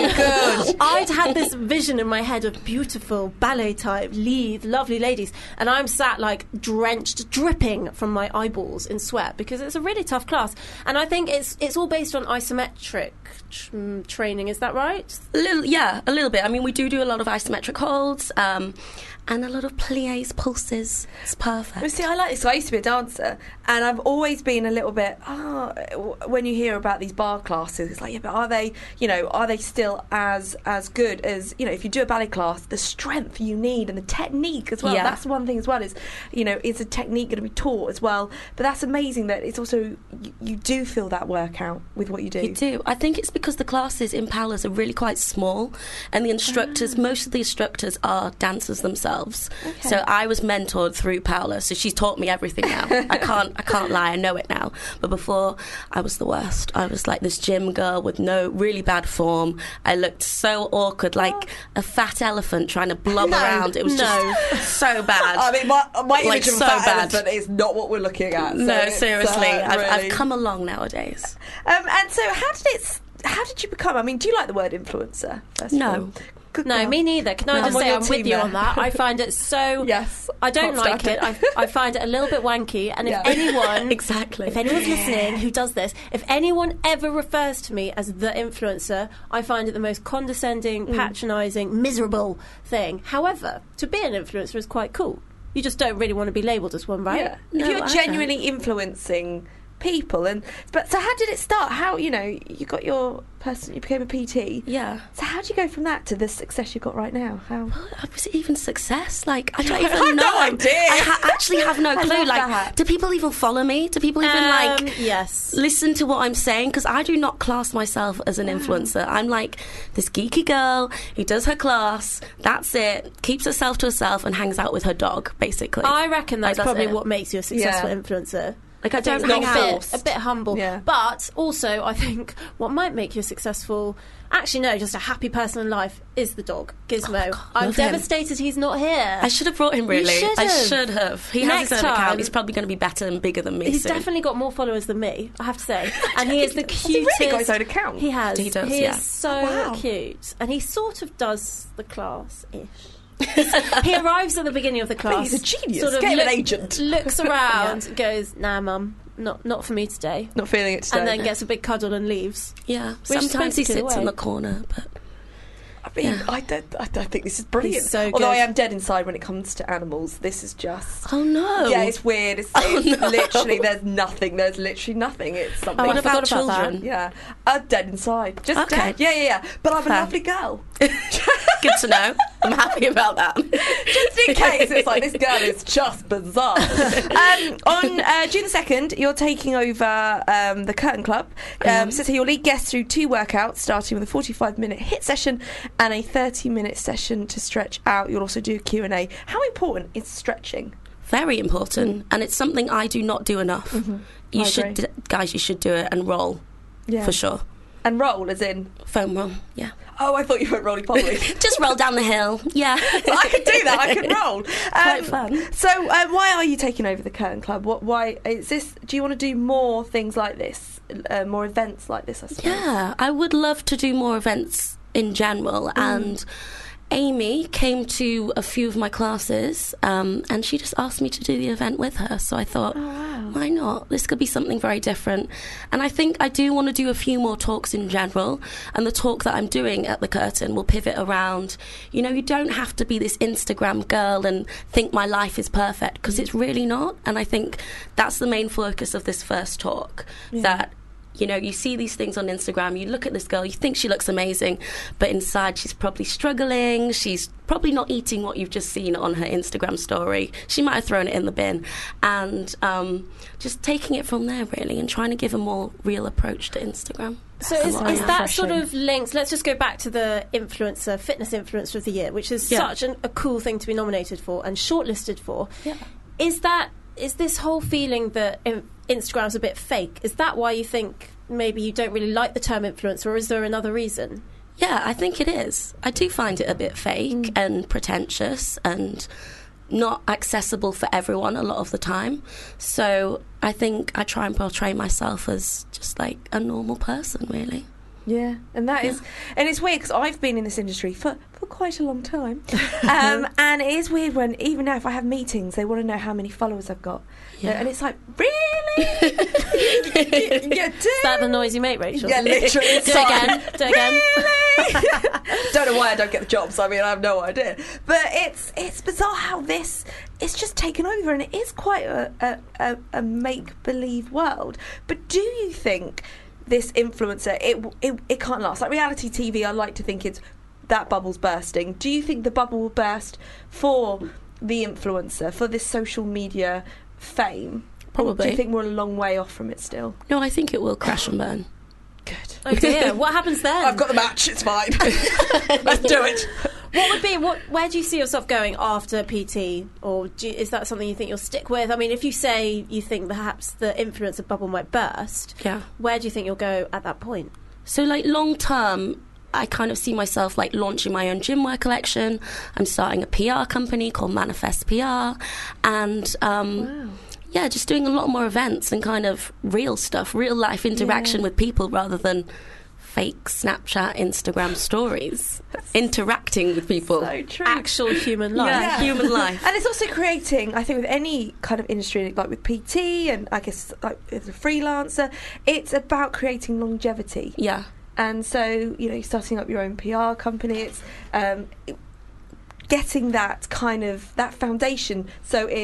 I'd had this vision in my head of beautiful ballet type, lithe, lovely ladies, and I'm sat like drenched, dripping from my eyeballs in sweat, because it's a really tough class. And I think it's all based on isometric training. Is that right? A little bit. I mean, we do a lot of isometric holds, and a lot of pliés, pulses. It's perfect. Well, see, I like this. So I used to be a dancer, and I've always been a little bit, when you hear about these bar classes, it's like, yeah, but are they still as good as, if you do a ballet class, the strength you need and the technique as well. Yeah. That's one thing as well, is a technique going to be taught as well? But that's amazing that it's also, you do feel that workout with what you do. You do. I think it's because the classes in Paola's are really quite small, and the instructors, most of the instructors are dancers themselves. Okay. So I was mentored through Paola, so she's taught me everything now. I can't lie, I know it now. But before, I was the worst. I was like this gym girl with really bad form. I looked so awkward, like a fat elephant trying to blob around. It was just so bad. I mean, my image of so fat bad. elephant is not what we're looking at. So no, seriously, really... I've come along nowadays. And so, how did you become? I mean, do you like the word influencer? No. No, me neither. Can I just say I'm with you on that? I find it so... Yes. I don't like it. I find it a little bit wanky. And if anyone... Exactly. If anyone's listening who does this, if anyone ever refers to me as the influencer, I find it the most condescending, patronising, miserable thing. However, to be an influencer is quite cool. You just don't really want to be labelled as one, right? Yeah. If you're genuinely influencing people. But so how did it start? How, you got you became a PT. Yeah. So how do you go from that to the success you've got right now? How was it even success? Like, I don't even know. No idea. I actually have no clue. Like, that. do people even follow me? Do people even yes, listen to what I'm saying? Because I do not class myself as an influencer. I'm like this geeky girl who does her class. That's it. Keeps herself to herself and hangs out with her dog. Basically, I reckon that's probably it. what makes you a successful influencer. Like, I don't hang hang out. A bit humble. Yeah. But also, I think what might make you successful, actually no, just a happy person in life, is the dog, Gizmo. Oh, God, I'm devastated he's not here. I should have brought him, really. I should have. He has his own account. He's probably going to be better and bigger than me He's soon. definitely got more followers than me, I have to say. And he is the cutest. Has he really got his own account? He has. He does, He is so cute. And he sort of does the class-ish. He arrives at the beginning of the class. He's a genius. Sort of Get him an agent. Looks around, goes, nah, Mum, not for me today. Not feeling it today. And then gets a big cuddle and leaves. Yeah. Sometimes he sits in the corner, but... I mean, I think this is brilliant. He's so Although good. I am dead inside when it comes to animals. This is just... Oh, no. Yeah, it's weird. It's literally, there's nothing. There's literally nothing. It's something... What about children? Yeah. I'm dead inside. Just Okay. dead. Yeah. But I'm a lovely girl. Good to know. I'm happy about that. Just in case, it's like, this girl is just bizarre. On June the 2nd, you're taking over the Curtain Club. So you'll lead guests through 2 workouts, starting with a 45-minute HIIT session and a 30-minute session to stretch out. You'll also do a Q&A. How important is stretching? Very important, and it's something I do not do enough. You should, guys, you should do it and roll, for sure. And roll, as in? Foam roll, yeah. Oh, I thought you went roly-poly. Just roll down the hill, yeah. I could do that, I could roll. Quite fun. So, why are you taking over the Curtain Club? Why is this? Do you want to do more things like this? More events like this, I suppose? Yeah, I would love to do more events in general, and Amy came to a few of my classes, and she just asked me to do the event with her. So I thought, why not? This could be something very different. And I think I do want to do a few more talks in general. And the talk that I'm doing at the Curtain will pivot around, you don't have to be this Instagram girl and think my life is perfect, because it's really not. And I think that's the main focus of this first talk, that you see these things on Instagram, you look at this girl, you think she looks amazing, but inside she's probably struggling, she's probably not eating what you've just seen on her Instagram story. She might have thrown it in the bin. And just taking it from there, really, and trying to give a more real approach to Instagram. So is that sort of linked? Let's just go back to the fitness influencer of the year, which is such a cool thing to be nominated for and shortlisted for. Yeah. Is this whole feeling that Instagram's a bit fake, is that why you think maybe you don't really like the term influencer, or is there another reason? Yeah, I think it is. I do find it a bit fake and pretentious and not accessible for everyone a lot of the time. So I think I try and portray myself as just like a normal person, really. Yeah, and that is, and it's weird because I've been in this industry for quite a long time, and it is weird when even now if I have meetings, they want to know how many followers I've got, and it's like, really? Is that the noise you make, Rachel? Yeah, literally. Do it again. Really? Don't know why I don't get the jobs. I mean, I have no idea. But it's bizarre how it's just taken over, and it is quite a make believe world. But do you think this influencer, it can't last? Like reality TV, I like to think that bubble's bursting. Do you think the bubble will burst for the influencer, for this social media fame? Probably. Or do you think we're a long way off from it still? No, I think it will crash and burn. Good. Oh dear, what happens then? I've got the match, it's fine. Let's do it. Where do you see yourself going after PT? Or is that something you think you'll stick with? I mean, if you say you think perhaps the influencer bubble might burst, where do you think you'll go at that point? So, like, long term, I kind of see myself, like, launching my own gym wear collection. I'm starting a PR company called Manifest PR. And, just doing a lot more events and kind of real stuff, real life interaction with people rather than fake Snapchat, Instagram stories. Interacting with people. So true. Actual human life. Yeah, human life. And it's also creating, I think, with any kind of industry, like with PT and I guess like as a freelancer, it's about creating longevity. Yeah. And so, you're starting up your own PR company. It's getting that kind of that foundation. So in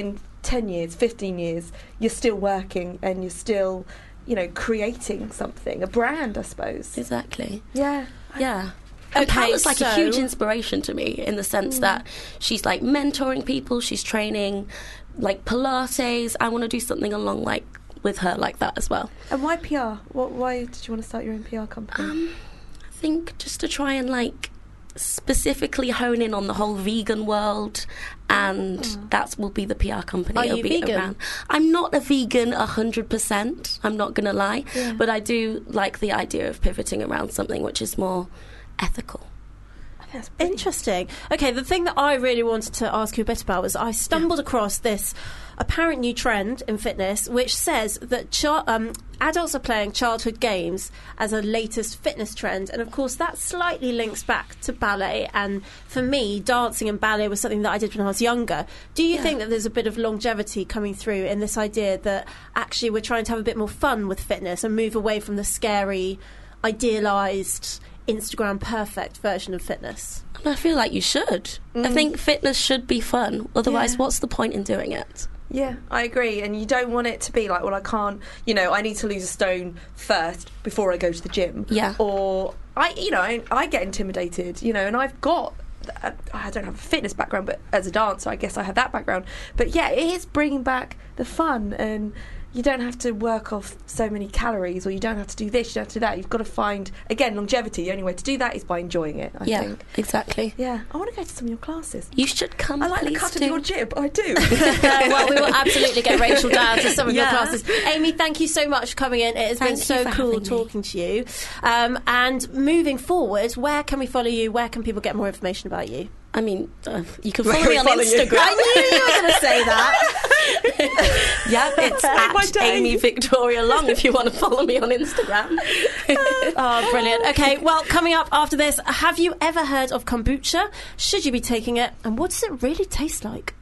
10 years, 15 years, you're still working and you're still, creating something, a brand, I suppose. Exactly. Yeah. Yeah. And Paula's like a huge inspiration to me in the sense that she's like mentoring people, she's training like Pilates. I want to do something along with her like that as well. And why PR? Why did you want to start your own PR company? I think just to try and specifically hone in on the whole vegan world, and that will be the PR company. Are you vegan? I'm not a vegan 100%, I'm not going to lie, but I do like the idea of pivoting around something which is more ethical. That's interesting. Okay, the thing that I really wanted to ask you a bit about was I stumbled across this apparent new trend in fitness which says that adults are playing childhood games as a latest fitness trend, and of course that slightly links back to ballet, and for me dancing and ballet was something that I did when I was younger. Do you think that there's a bit of longevity coming through in this idea that actually we're trying to have a bit more fun with fitness and move away from the scary, idealised, Instagram perfect version of fitness? I feel like you should. I think fitness should be fun. Otherwise, what's the point in doing it? Yeah, I agree. And you don't want it to be like, well, I can't, I need to lose a stone first before I go to the gym. Yeah. Or, I get intimidated, and I've got, I don't have a fitness background, but as a dancer, I guess I have that background. But yeah, it is bringing back the fun, and you don't have to work off so many calories, or you don't have to do this, you don't have to do that. You've got to find, again, longevity. The only way to do that is by enjoying it, I think. Yeah, exactly. Yeah, I want to go to some of your classes. You should come, I like the cut of your jib, I do. Well, we will absolutely get Rachel down to some of your classes. Amy, thank you so much for coming in. It has been so cool talking to you. And moving forward, where can we follow you? Where can people get more information about you? I mean, you can follow me on Instagram. I knew you were going to say that. It's at Amy Victoria Long if you want to follow me on Instagram. Oh, brilliant. Okay, well, coming up after this, have you ever heard of kombucha? Should you be taking it? And what does it really taste like?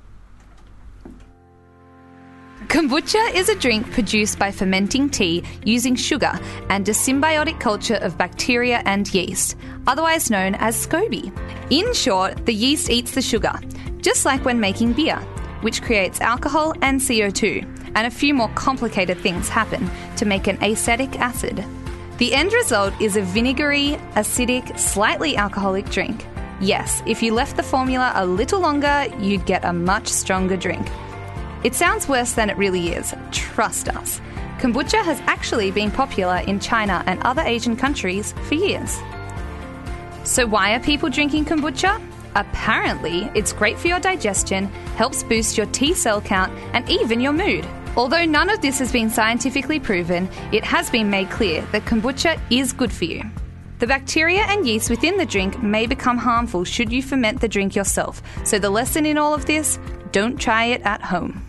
Kombucha is a drink produced by fermenting tea using sugar and a symbiotic culture of bacteria and yeast, otherwise known as SCOBY. In short, the yeast eats the sugar, just like when making beer, which creates alcohol and CO2, and a few more complicated things happen to make an acetic acid. The end result is a vinegary, acidic, slightly alcoholic drink. Yes, if you left the formula a little longer, you'd get a much stronger drink. It sounds worse than it really is, trust us. Kombucha has actually been popular in China and other Asian countries for years. So why are people drinking kombucha? Apparently, it's great for your digestion, helps boost your T cell count, and even your mood. Although none of this has been scientifically proven, it has been made clear that kombucha is good for you. The bacteria and yeast within the drink may become harmful should you ferment the drink yourself. So the lesson in all of this, don't try it at home.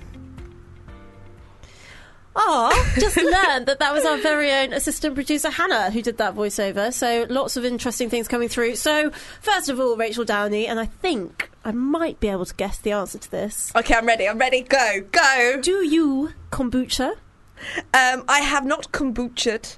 Just learned that was our very own assistant producer Hannah who did that voiceover, so lots of interesting things coming through. So first of all, Rachel Downey, and I think I might be able to guess the answer to this. Okay, I'm ready, go. Do you kombucha? I have not kombucha'd.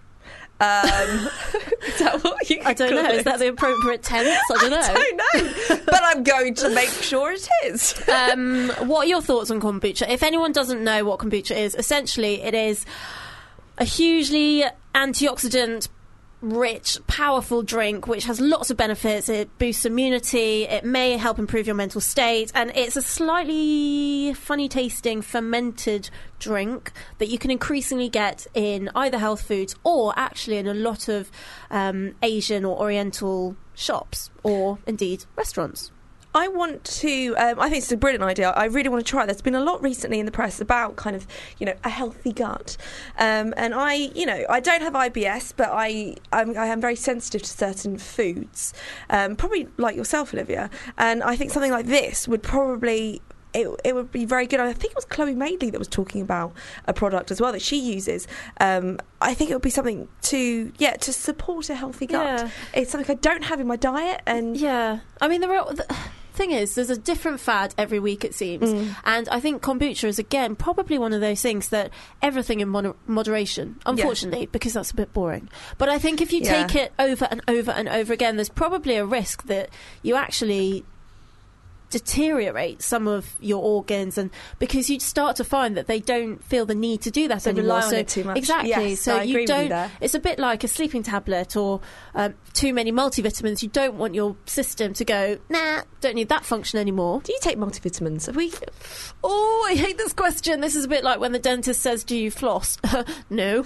Is that what you I don't know. Is that the appropriate tense? I don't know. I don't know. But I'm going to make sure it is. What are your thoughts on kombucha? If anyone doesn't know what kombucha is, essentially it is a hugely antioxidant rich, powerful drink which has lots of benefits. It boosts immunity, it may help improve your mental state, and it's a slightly funny tasting fermented drink that you can increasingly get in either health foods or actually in a lot of Asian or Oriental shops or indeed restaurants. I want to, I think it's a brilliant idea. I really want to try it. There's been a lot recently in the press about kind of, a healthy gut. And I don't have IBS, but I am very sensitive to certain foods, probably like yourself, Olivia. And I think something like this would probably... It would be very good. I think it was Chloe Madeley that was talking about a product as well that she uses. I think it would be something to support a healthy gut. Yeah. It's something I don't have in my diet. And I mean, the thing is, there's a different fad every week, it seems. And I think kombucha is, again, probably one of those things that everything in moderation, unfortunately, because that's a bit boring. But I think if you take it over and over and over again, there's probably a risk that you actually deteriorate some of your organs, and because you start to find that they don't feel the need to do that anymore. Rely on it too much. Exactly. Yes, so I agree you with you don't. there. It's a bit like a sleeping tablet or too many multivitamins. You don't want your system to go, nah, don't need that function anymore. Do you take multivitamins? Have we? Oh, I hate this question. This is a bit like when the dentist says, "Do you floss?" No,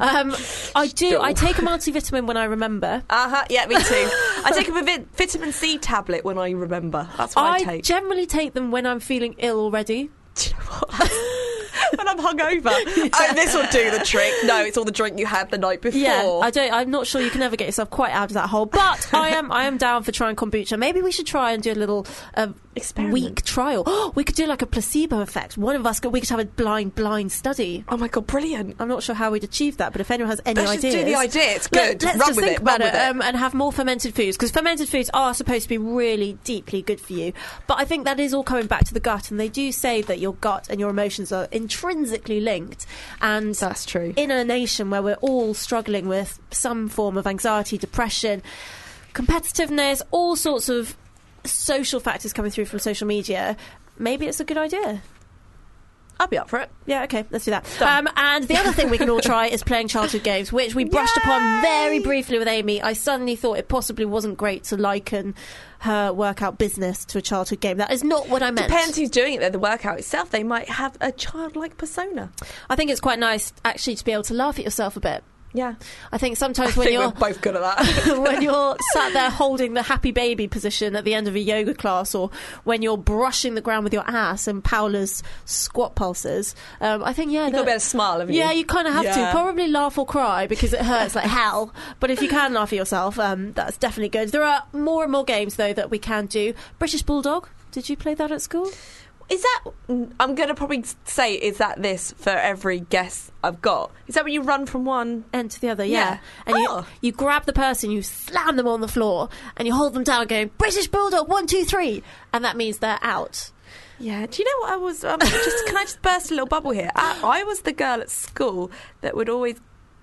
I do. I take a multivitamin when I remember. Yeah, me too. I take a vitamin C tablet when I remember. That's what I take. Generally take them when I'm feeling ill already. Do you know what? When I'm hungover. Oh, this will do the trick. No, it's all the drink you had the night before. Yeah, I'm not sure you can ever get yourself quite out of that hole. But I am down for trying kombucha. Maybe we should try and do a little week trial. We could do like a placebo effect. One of us we could have a blind study. Oh my god, brilliant! I'm not sure how we'd achieve that, but if anyone has any ideas, just do the idea. It's good. Let's Run just with think it. about it and have more fermented foods, because fermented foods are supposed to be really deeply good for you. But I think that is all coming back to the gut, and they do say that your gut and your emotions are intrinsically linked. And that's true. In a nation where we're all struggling with some form of anxiety, depression, competitiveness, all sorts of social factors coming through from social media, maybe it's a good idea. I'll be up for it. Yeah, okay, let's do that. And the other thing we can all try is playing childhood games, which we brushed upon very briefly with Amy. I suddenly thought it possibly wasn't great to liken her workout business to a childhood game. That is not what I meant. Depends who's doing it, though. The workout itself, they might have a childlike persona. I think it's quite nice, actually, to be able to laugh at yourself a bit. Yeah. I think sometimes when we're both good at that. When you're sat there holding the happy baby position at the end of a yoga class, or when you're brushing the ground with your ass and Paola's squat pulses, I think, you've got to be able to smile, haven't you? Yeah, you kind of have to. Probably laugh or cry because it hurts like hell. But if you can laugh at yourself, that's definitely good. There are more and more games, though, that we can do. British Bulldog, did you play that at school? Is that, I'm going to probably say, is that this for every guess I've got? Is that when you run from one end to the other? Yeah. And you grab the person, you slam them on the floor, and you hold them down going, British Bulldog, 1, 2, 3. And that means they're out. Yeah. Do you know what I was, can I just burst a little bubble here? I was the girl at school that would always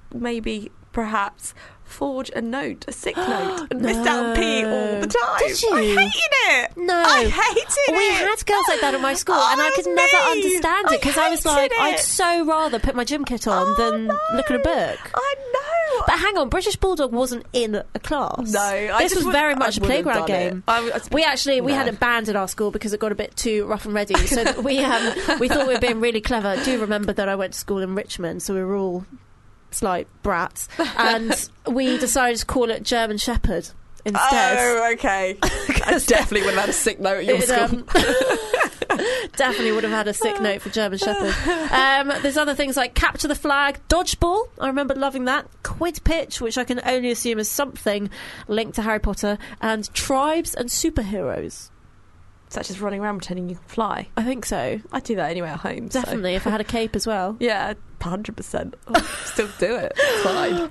perhaps forge a sick note, and miss out PE all the time. Did you? I hated it. No. I hated it. We had girls like that at my school, and I could never understand it, because I was like, I'd so rather put my gym kit on than look at a book. I know. But hang on, British Bulldog wasn't in a class. No. This was very much a playground game. We had it banned at our school because it got a bit too rough and ready. So we thought we were being really clever. I do remember that I went to school in Richmond, so we were all slight brats, and we decided to call it German Shepherd instead. Oh, okay. I definitely would have had a sick note at your school. Definitely would have had a sick note for German Shepherd. There's other things like Capture the Flag, Dodgeball, I remember loving that, Quid Pitch, which I can only assume is something linked to Harry Potter, and Tribes and Superheroes. Such as running around pretending you can fly. I think so. I'd do that anyway at home. Definitely, if I had a cape as well. Yeah, 100%. I'll still do it. It's fine.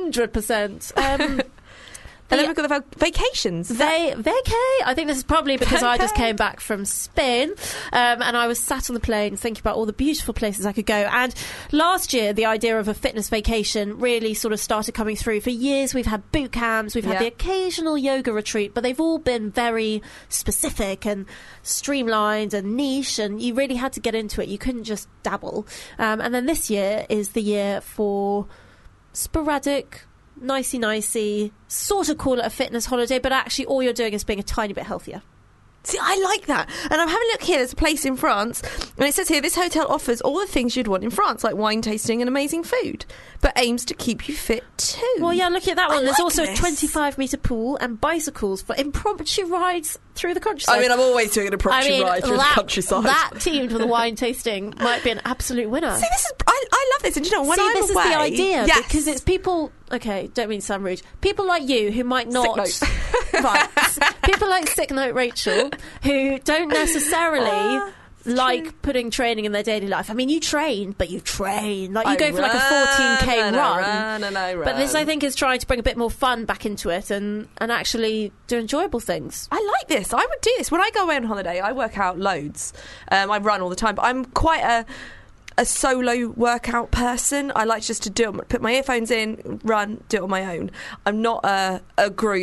100%. And then we've got the vacations. Vacay. I think this is probably because I just came back from Spain, and I was sat on the plane thinking about all the beautiful places I could go. And last year, the idea of a fitness vacation really sort of started coming through. For years, we've had boot camps, we've had the occasional yoga retreat, but they've all been very specific and streamlined and niche, and you really had to get into it. You couldn't just dabble. And then this year is the year for sporadic, nicey, sort of call it a fitness holiday, but actually all you're doing is being a tiny bit healthier. See, I like that. And I'm having a look here. There's a place in France, and it says here, this hotel offers all the things you'd want in France, like wine tasting and amazing food, but aims to keep you fit too. Well, yeah, look at that one. There's also a 25-metre pool and bicycles for impromptu rides through the countryside. I mean, I'm always doing an impromptu ride through the countryside. That teamed with the wine tasting might be an absolute winner. See, this is... I love this. And you know, when I'm this away... is the idea, because it's people... Okay, don't mean to sound rude. People like you who might not... Right. People like Sick Note Rachel, who don't necessarily like putting training in their daily life. I mean, you train, but you train. Like, you go for like a 14k run. But this, I think, is trying to bring a bit more fun back into it and actually do enjoyable things. I like this. I would do this. When I go away on holiday, I work out loads. I run all the time, but I'm quite a solo workout person. I like just to do it, put my earphones in, run, do it on my own. I'm not a group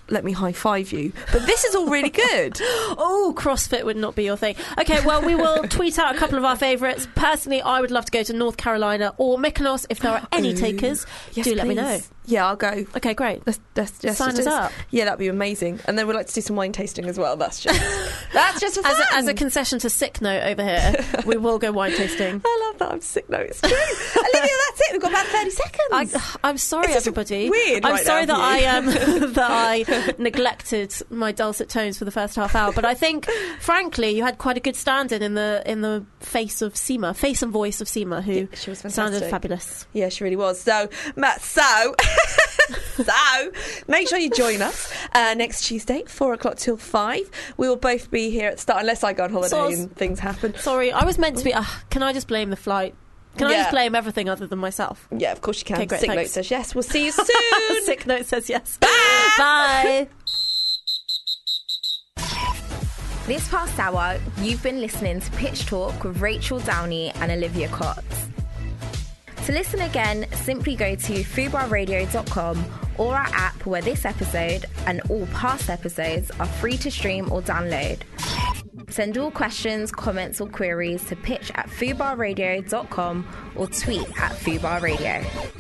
let me high five you. But this is all really good. Oh, CrossFit would not be your thing. Okay, well, we will tweet out a couple of our favourites. Personally, I would love to go to North Carolina or Mykonos. If there are any takers, do let me know. Yeah, I'll go. Okay, great. Let's sign us up. Yeah, that'd be amazing. And then we'd like to do some wine tasting as well. That's just for fun. As a concession to sick note over here, we will go wine tasting. I love that. I'm sick note. It's true. Olivia, that's it. We've got about 30 seconds. I'm sorry, everybody. Weird. I'm sorry that I neglected my dulcet tones for the first half hour. But I think, frankly, you had quite a good stand-in in the face of Seema, face and voice of Seema, who she was fantastic. Sounded fabulous. Yeah, she really was. So, make sure you join us next Tuesday, 4 o'clock till 5. We will both be here at the start, unless I go on holiday and things happen. Sorry, I was meant to be. Can I just blame the flight? Can I just blame everything other than myself? Yeah, of course you can. Okay, great, Sick thanks. Note says yes. We'll see you soon. Sick Note says yes. Bye. This past hour, you've been listening to Pitch Talk with Rachel Downey and Olivia Cox. To listen again, simply go to fubarradio.com or our app, where this episode and all past episodes are free to stream or download. Send all questions, comments or queries to pitch@fubarradio.com or tweet @fubarradio.